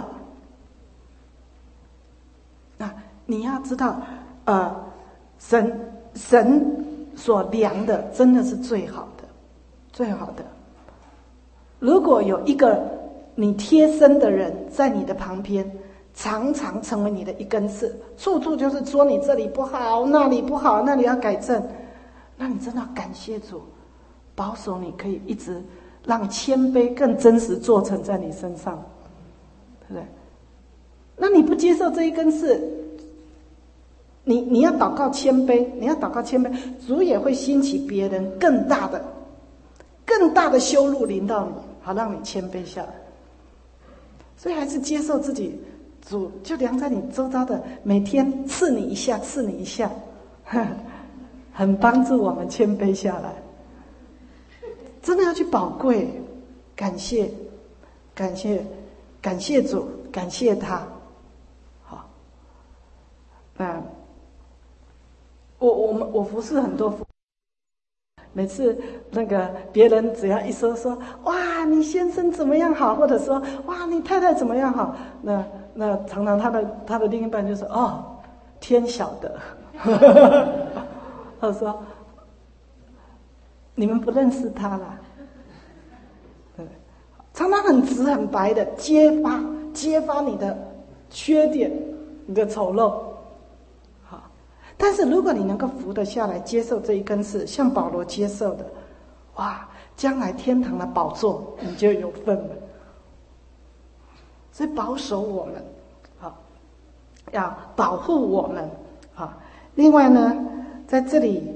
那你要知道，神所量的真的是最好的，最好的。如果有一个你贴身的人在你的旁边，常常成为你的一根刺，处处就是说你这里不好，那里不好，那里要改正，那你真的要感谢主，保守你可以一直让谦卑更真实做成在你身上，对不对？那你不接受这一根刺， 你要祷告谦卑，你要祷告谦卑，主也会兴起别人更大的羞辱临到你，好让你谦卑下来。所以还是接受自己，主就量在你周遭的，每天刺你一下，很帮助我们谦卑下来。真的要去宝贵，感谢主，感谢他。好，我服侍很多每次那个别人只要一说哇你先生怎么样好，或者说哇你太太怎么样好，那常常他的另一半就说哦天晓得，他说你们不认识他啦。对，常常很直很白的揭发你的缺点，你的丑陋。但是如果你能够服得下来，接受这一根刺，像保罗接受的，哇，将来天堂的宝座你就有份了。所以保守我们，好，要保护我们，好。另外呢，在这里，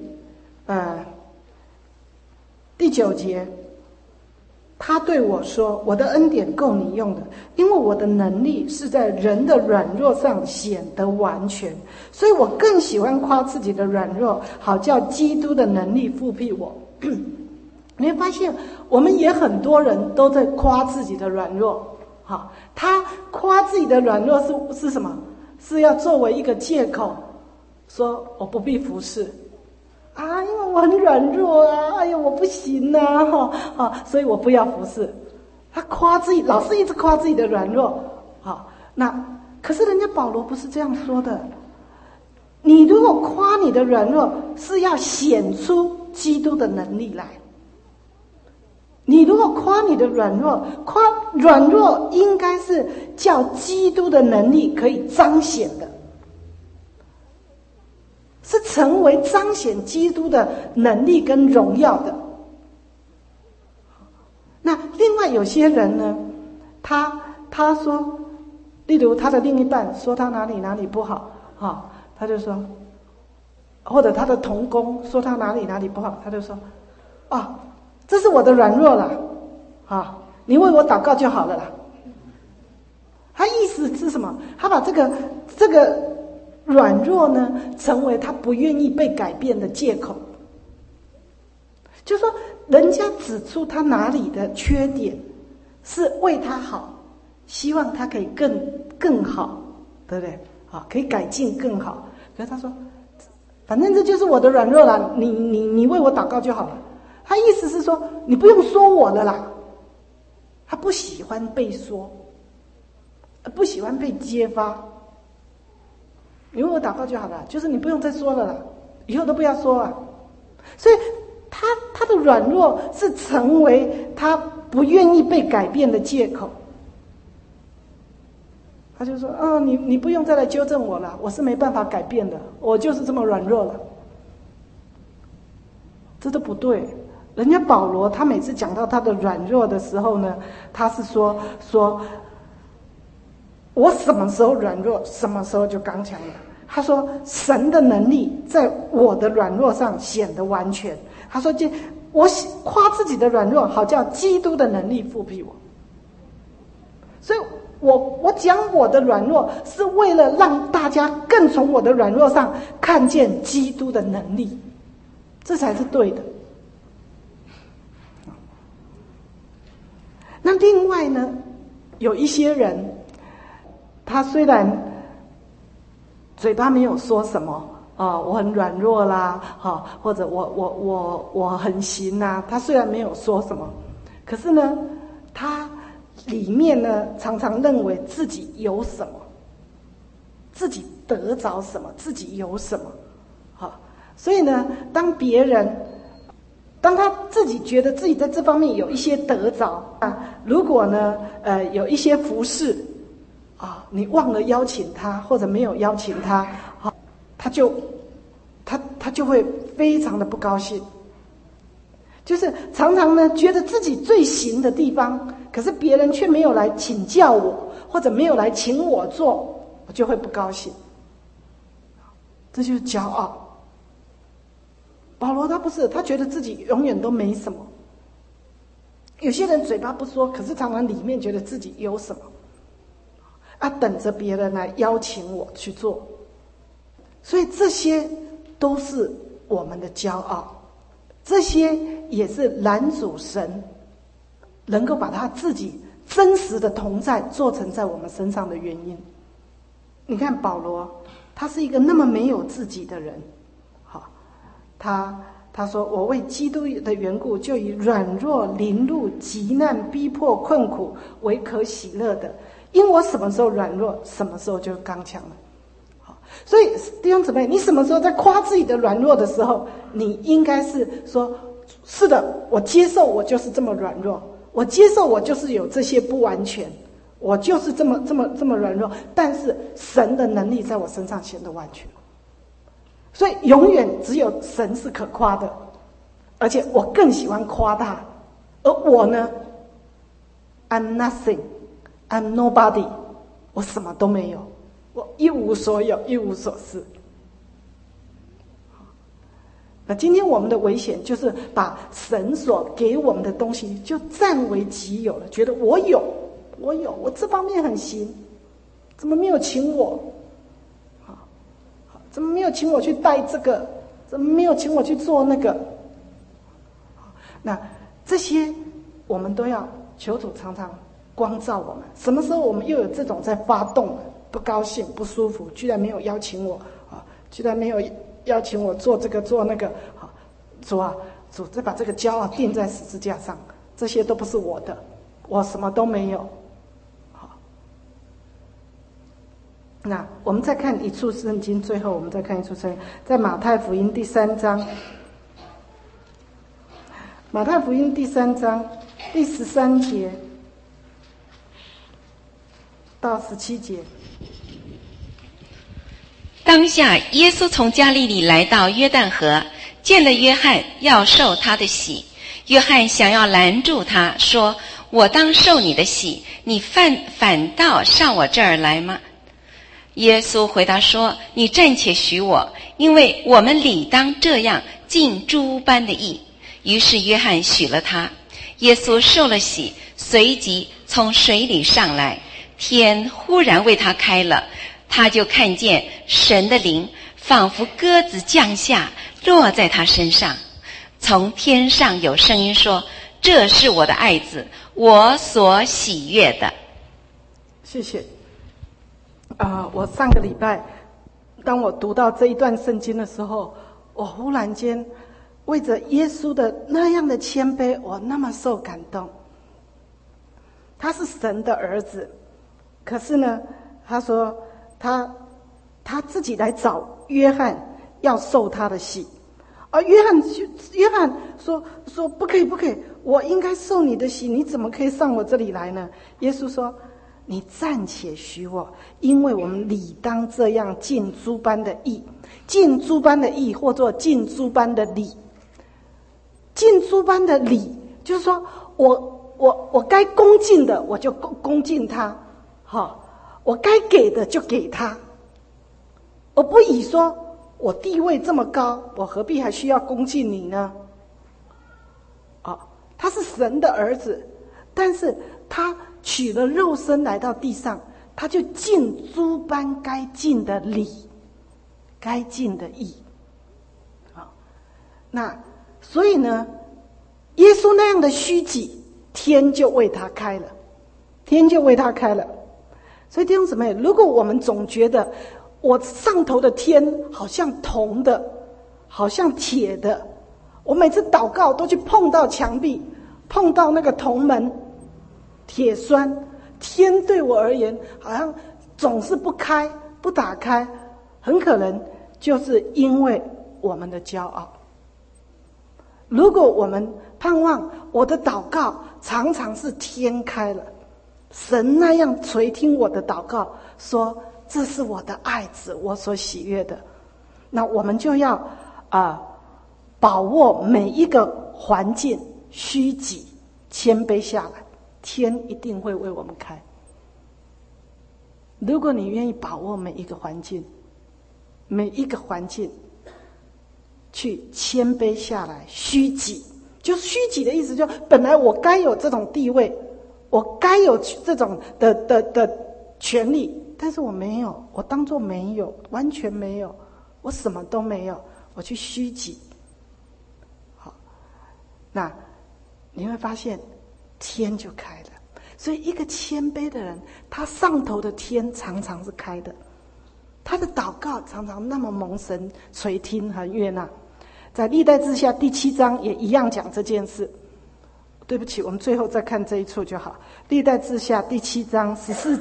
第9节，他对我说：“我的恩典够你用的，因为我的能力是在人的软弱上显得完全。所以我更喜欢夸自己的软弱，好叫基督的能力复辟我。”你会发现，我们也很多人都在夸自己的软弱。好，他夸自己的软弱是什么？是要作为一个借口，说我不必服侍。啊，因为我很软弱啊，哎呀，我不行啊，所以我不要服侍。他夸自己，老是一直夸自己的软弱。好，可是人家保罗不是这样说的。你如果夸你的软弱，是要显出基督的能力来。你如果夸你的软弱，夸软弱应该是叫基督的能力可以彰显的。是成为彰显基督的能力跟荣耀的。那另外有些人呢，他说，例如他的另一半说他哪里不好，他就说，或者他的同工说他哪里不好，他就说，这是我的软弱了，你为我祷告就好了啦。他意思是什么？他把这个软弱呢，成为他不愿意被改变的借口。就说人家指出他哪里的缺点，是为他好，希望他可以更好，对不对？可以改进更好。可是他说，反正这就是我的软弱啦，你为我祷告就好了。他意思是说，你不用说我了啦。他不喜欢被说，不喜欢被揭发。你为我祷告就好了，就是你不用再说了啦，以后都不要说了。所以他的软弱是成为他不愿意被改变的借口。他就说，你不用再来纠正我了，我是没办法改变的，我就是这么软弱了。这都不对。人家保罗他每次讲到他的软弱的时候呢，他是说我什么时候软弱，什么时候就刚强了。他说神的能力在我的软弱上显得完全。他说我夸自己的软弱，好叫基督的能力复辟我。所以我讲我的软弱，是为了让大家更从我的软弱上看见基督的能力，这才是对的。那另外呢，有一些人，他虽然嘴巴没有说什么我很软弱啦，或者我很行啊，他虽然没有说什么，可是呢，他里面呢常常认为自己有什么，自己得着什么，自己有什么，所以呢，当他自己觉得自己在这方面有一些得着如果呢有一些服事你忘了邀请他，或者没有邀请他，他就会非常的不高兴。就是常常呢觉得自己最行的地方，可是别人却没有来请教我，或者没有来请我做，我就会不高兴。 这就是骄傲。保罗他不是，他觉得自己永远都没什么。有些人嘴巴不说，可是常常里面觉得自己有什么，等着别人来邀请我去做。所以这些都是我们的骄傲，这些也是拦阻神能够把他自己真实的同在做成在我们身上的原因。你看保罗，他是一个那么没有自己的人，好，他说我为基督的缘故，就以软弱、凌辱、急难、逼迫、困苦为可喜乐的，因我什么时候软弱，什么时候就刚强了。好，所以弟兄姊妹，你什么时候在夸自己的软弱的时候，你应该是说，是的，我接受我就是这么软弱，我接受我就是有这些不完全，我就是这么软弱，但是神的能力在我身上显得完全。所以永远只有神是可夸的，而且我更喜欢夸他。而我呢 ，I'm nothing, I'm nobody， 我什么都没有，我一无所有，一无所是。那今天我们的危险就是把神所给我们的东西就占为己有了，觉得我有，我这方面很行，怎么没有请我？怎么没有请我去带这个？怎么没有请我去做那个？那这些我们都要求主常常光照我们。什么时候我们又有这种在发动，不高兴、不舒服，居然没有邀请我啊？居然没有邀请我做这个做那个啊？主再把这个骄傲钉在十字架上，这些都不是我的，我什么都没有。那我们再看一处圣经，最后我们再看一处圣经，在马太福音第3章，马太福音第3章第13节到17节。 当下耶稣从加利利来到约旦河，见了约翰，要受他的洗。约翰想要拦住他，说：我当受你的洗，你反倒上我这儿来吗？耶稣回答说：你暂且许我，因为我们理当这样尽诸般的义。于是约翰许了他。耶稣受了洗，随即从水里上来，天忽然为他开了，他就看见神的灵仿佛鸽子降下，落在他身上。从天上有声音说：这是我的爱子，我所喜悦的。 谢谢。我上个礼拜当我读到这一段圣经的时候，我忽然间为着耶稣的那样的谦卑，我那么受感动。他是神的儿子，可是呢，他说他自己来找约翰要受他的洗，而约翰说不可以，我应该受你的洗，你怎么可以上我这里来呢？耶稣说：你暂且许我，因为我们理当这样尽诸般的义。尽诸般的义，或作尽诸般的礼。尽诸般的礼，就是说我该恭敬的，我就恭敬他，好，我该给的就给他。我不以说我地位这么高，我何必还需要恭敬你呢？他是神的儿子，但是他取了肉身来到地上，他就尽诸般该尽的礼，该尽的义。那所以呢，耶稣那样的虚己，天就为他开了，天就为他开了。所以弟兄姊妹，如果我们总觉得我上头的天好像铜的，好像铁的，我每次祷告都去碰到墙壁，碰到那个铜门铁栓，天对我而言好像总是不开不打开，很可能就是因为我们的骄傲。如果我们盼望我的祷告常常是天开了，神那样垂听我的祷告，说这是我的爱子，我所喜悦的，那我们就要把握每一个环境，虚己谦卑下来，天一定会为我们开。如果你愿意把握每一个环境， 每一个环境去谦卑下来，虚己。就虚己的意思，就本来我该有这种地位，我该有这种的权利，但是我没有，我当作没有，完全没有，我什么都没有，我去虚己。好，那你会发现天就开了。所以一个谦卑的人，他上头的天常常是开的，他的祷告常常那么蒙神垂听和悦纳。在历代志下第7章也一样讲这件事。对不起，我们最后再看这一处就好。历代志下第7章14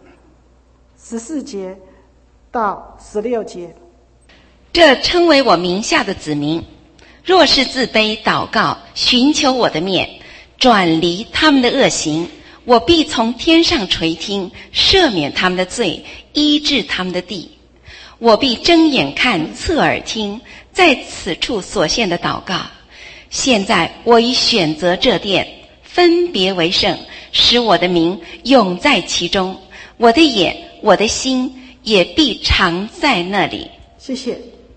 节到16节， 这称为我名下的子民，若是自卑祷告，寻求我的面，转离他们的恶行，我必从天上垂听，赦免他们的罪，医治他们的地。我必睁眼看，侧耳听，在此处所献的祷告。现在我已选择这殿，分别为圣，使我的名永在其中。我的眼，我的心也必常在那里。 谢谢。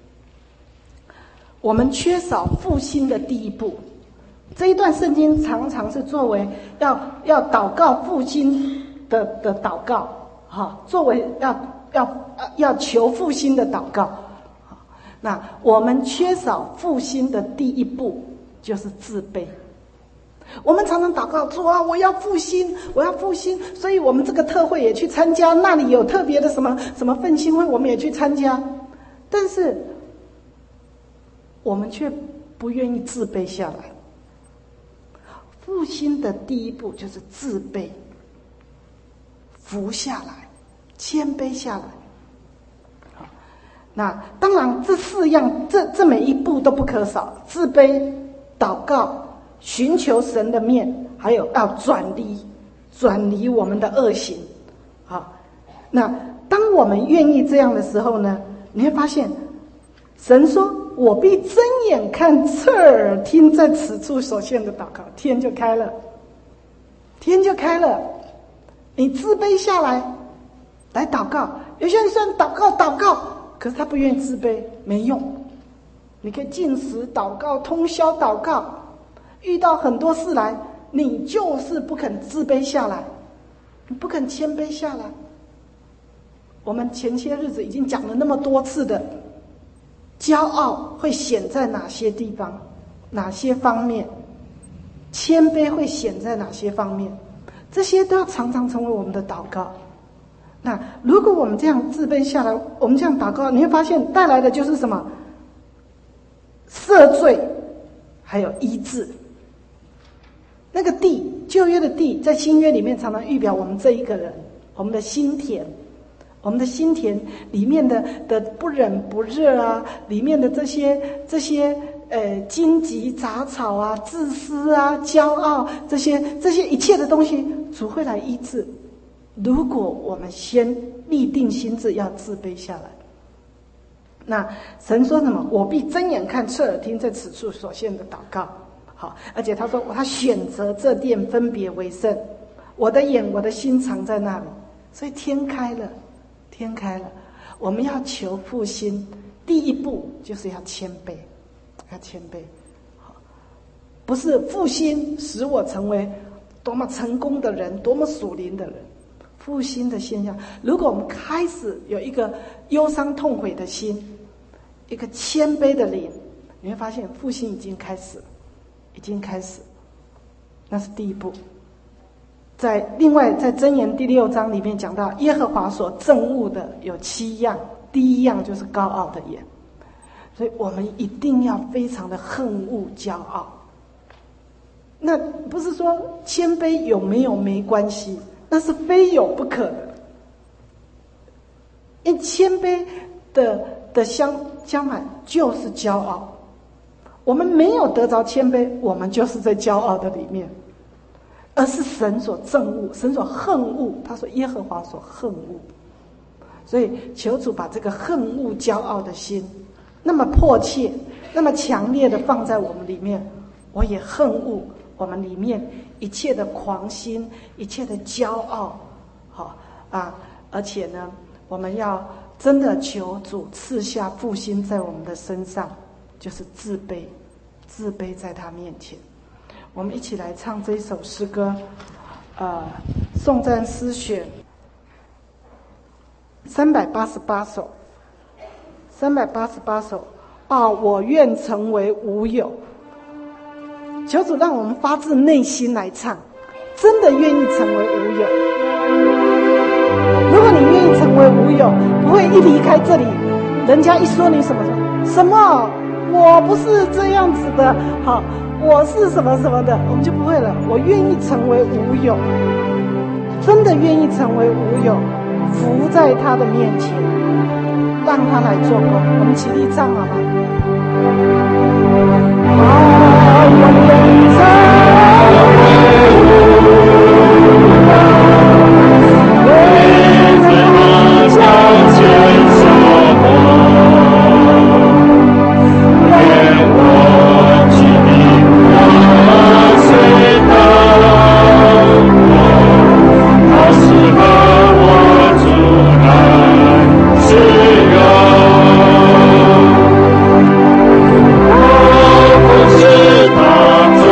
我们缺少复兴的第一步。这一段圣经常常是作为要祷告复兴的祷告，作为要求复兴的祷告。那我们缺少复兴的第一步就是自卑。我们常常祷告说啊，我要复兴，我要复兴，所以我们这个特会也去参加，那里有特别的什么什么奋兴会，我们也去参加，但是我们却不愿意自卑下来。复兴的第一步就是自卑，服下来，谦卑下来。那当然这4样，这每一步都不可少：自卑、祷告、寻求神的面，还有要转离我们的恶行。好，那当我们愿意这样的时候呢，你会发现神说我必睁眼看，侧耳听，在此处所献的祷告，天就开了，天就开了。你自卑下来祷告，有些人虽然祷告，可是他不愿意自卑，没用。你可以禁食祷告，通宵祷告，遇到很多事来，你就是不肯自卑下来，你不肯谦卑下来。我们前些日子已经讲了那么多次的骄傲会显在哪些地方，哪些方面，谦卑会显在哪些方面，这些都要常常成为我们的祷告。那如果我们这样自卑下来，我们这样祷告，你会发现带来的就是什么？赦罪，还有医治。那个地，旧约的地，在新约里面常常预表我们这一个人，我们的心田，我们的心田里面的不忍不热啊，里面的这些荆棘杂草啊，自私啊，骄傲，这些一切的东西，主会来医治。如果我们先立定心志要自卑下来，那神说什么？我必睁眼看，侧耳听，在此处所献的祷告。好，而且他说他选择这殿，分别为圣，我的眼我的心常在那里。所以天开了，天开了。我们要求复兴，第一步就是要谦卑，要谦卑。好，不是复兴使我成为多么成功的人，多么属灵的人。复兴的现象，如果我们开始有一个忧伤痛悔的心，一个谦卑的灵，你会发现复兴已经开始了，已经开始，那是第一步。另外在箴言第6章里面讲到，耶和华所憎恶的有7样，第一样就是高傲的眼，所以我们一定要非常的恨恶骄傲。那不是说谦卑有没有没关系，那是非有不可的。因为谦卑的相反就是骄傲。我们没有得着谦卑，我们就是在骄傲的里面，而是神所憎恶，神所恨恶。他说耶和华所恨恶。所以求主把这个恨恶骄傲的心那么迫切那么强烈的放在我们里面。我也恨恶我们里面一切的狂心，一切的骄傲。好啊，而且呢，我们要真的求主赐下复兴在我们的身上，就是自卑，自卑在他面前。我们一起来唱这一首诗歌，颂赞诗选388首，388首啊！我愿成为无有。求主让我们发自内心来唱，真的愿意成为无有。如果你愿意成为无有，不会一离开这里，人家一说你什么，我不是这样子的，好，我是什么什么的，我们就不会了。我愿意成为无有，真的愿意成为无有，伏在他的面前，让他来做工。我们起立唱好吗？我愿我不是他。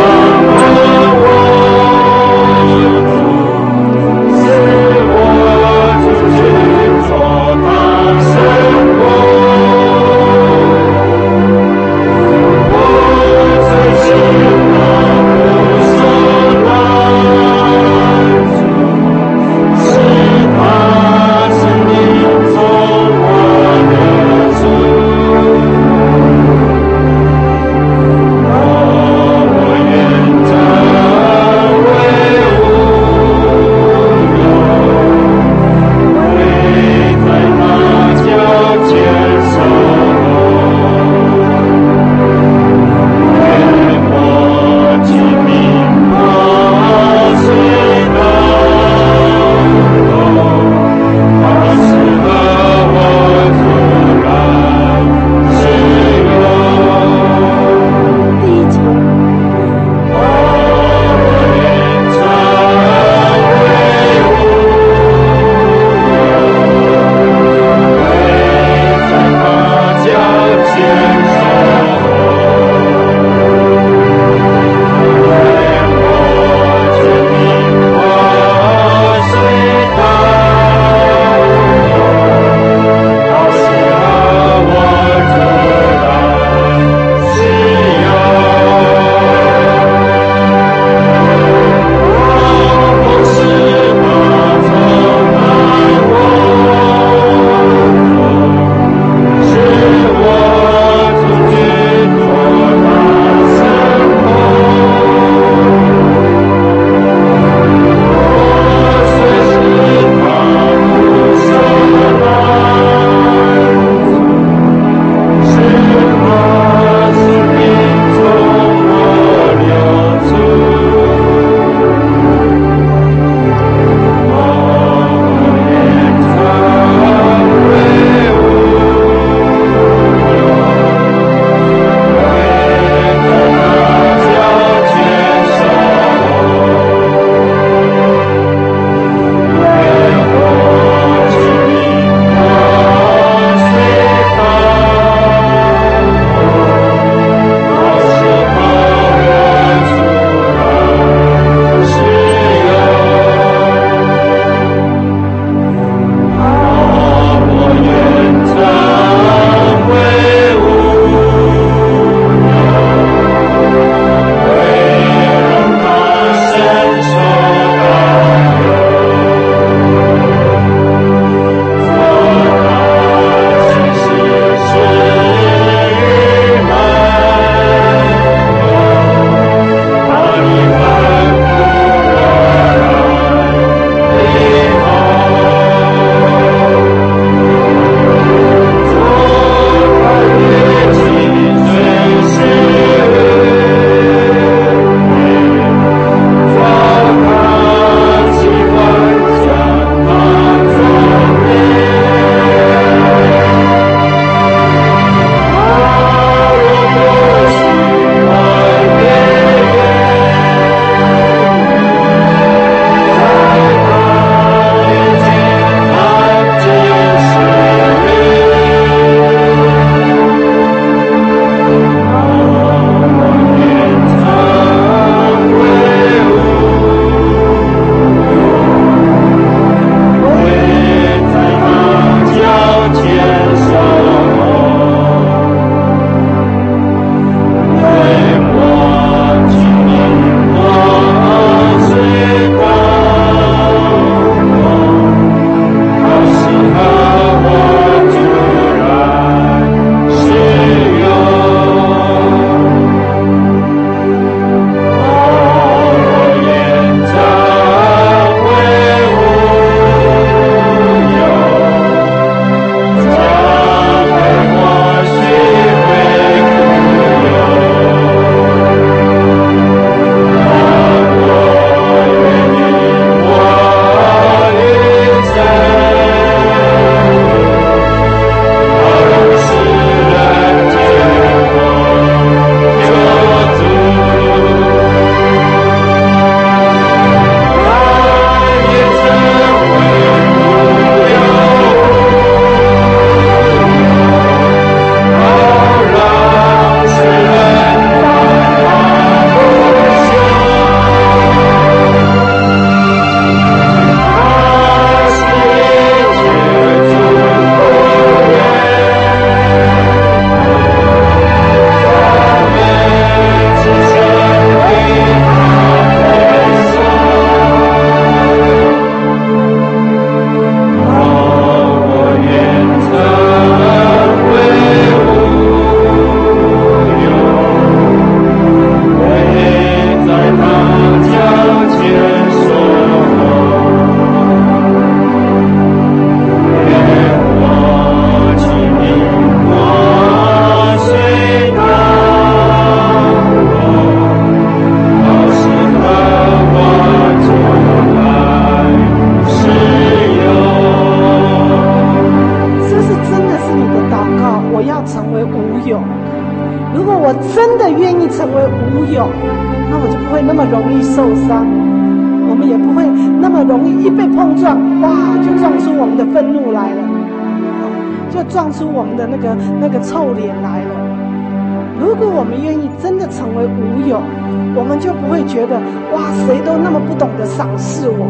真的愿意成为无有，那我就不会那么容易受伤，我们也不会那么容易一被碰撞，哇，就撞出我们的愤怒来了，就撞出我们的那个臭脸来了。如果我们愿意真的成为无有，我们就不会觉得哇，谁都那么不懂得赏识我，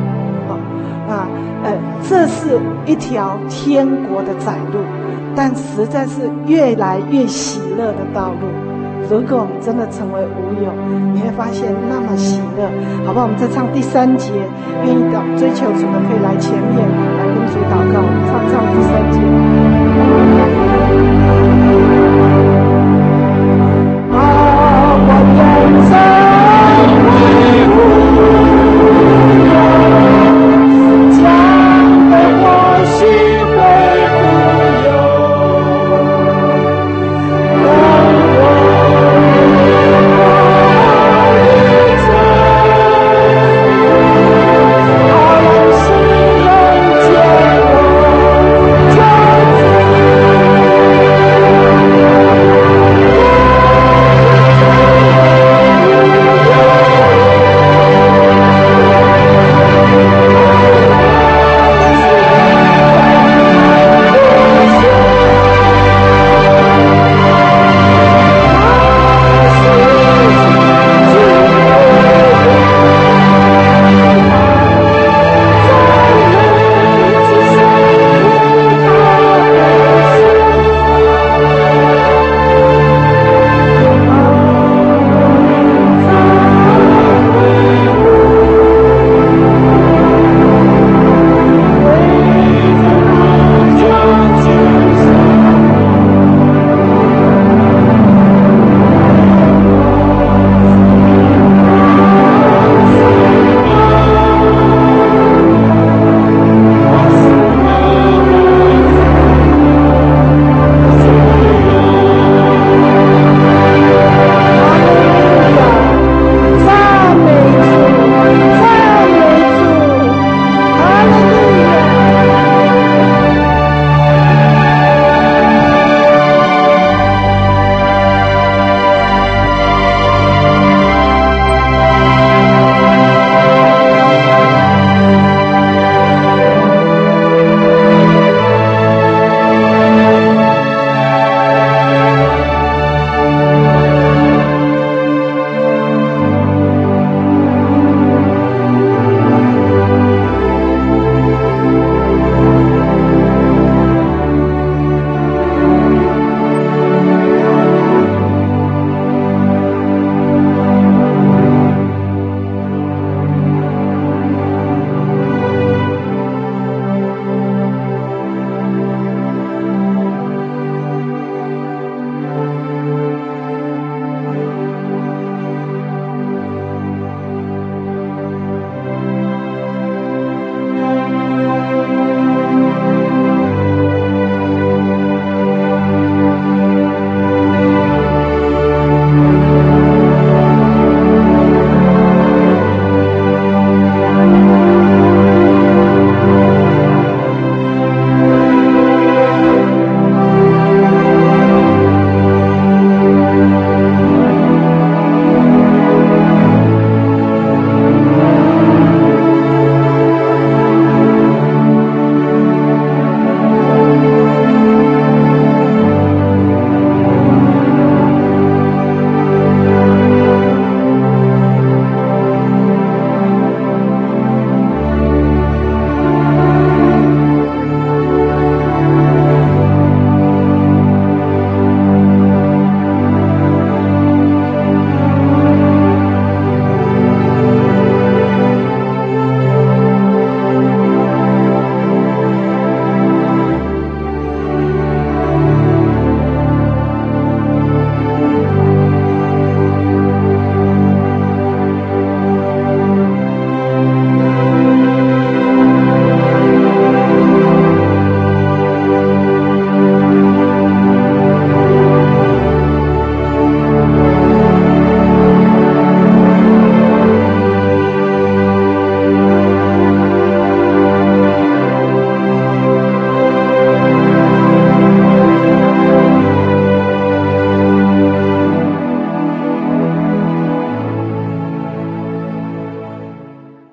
这是一条天国的窄路，但实在是越来越喜乐的道路。如果我们真的成为无有，你会发现那么喜乐，好不好？我们再唱第3节，愿意追求主的可以来前面来跟主祷告。我们唱第3节。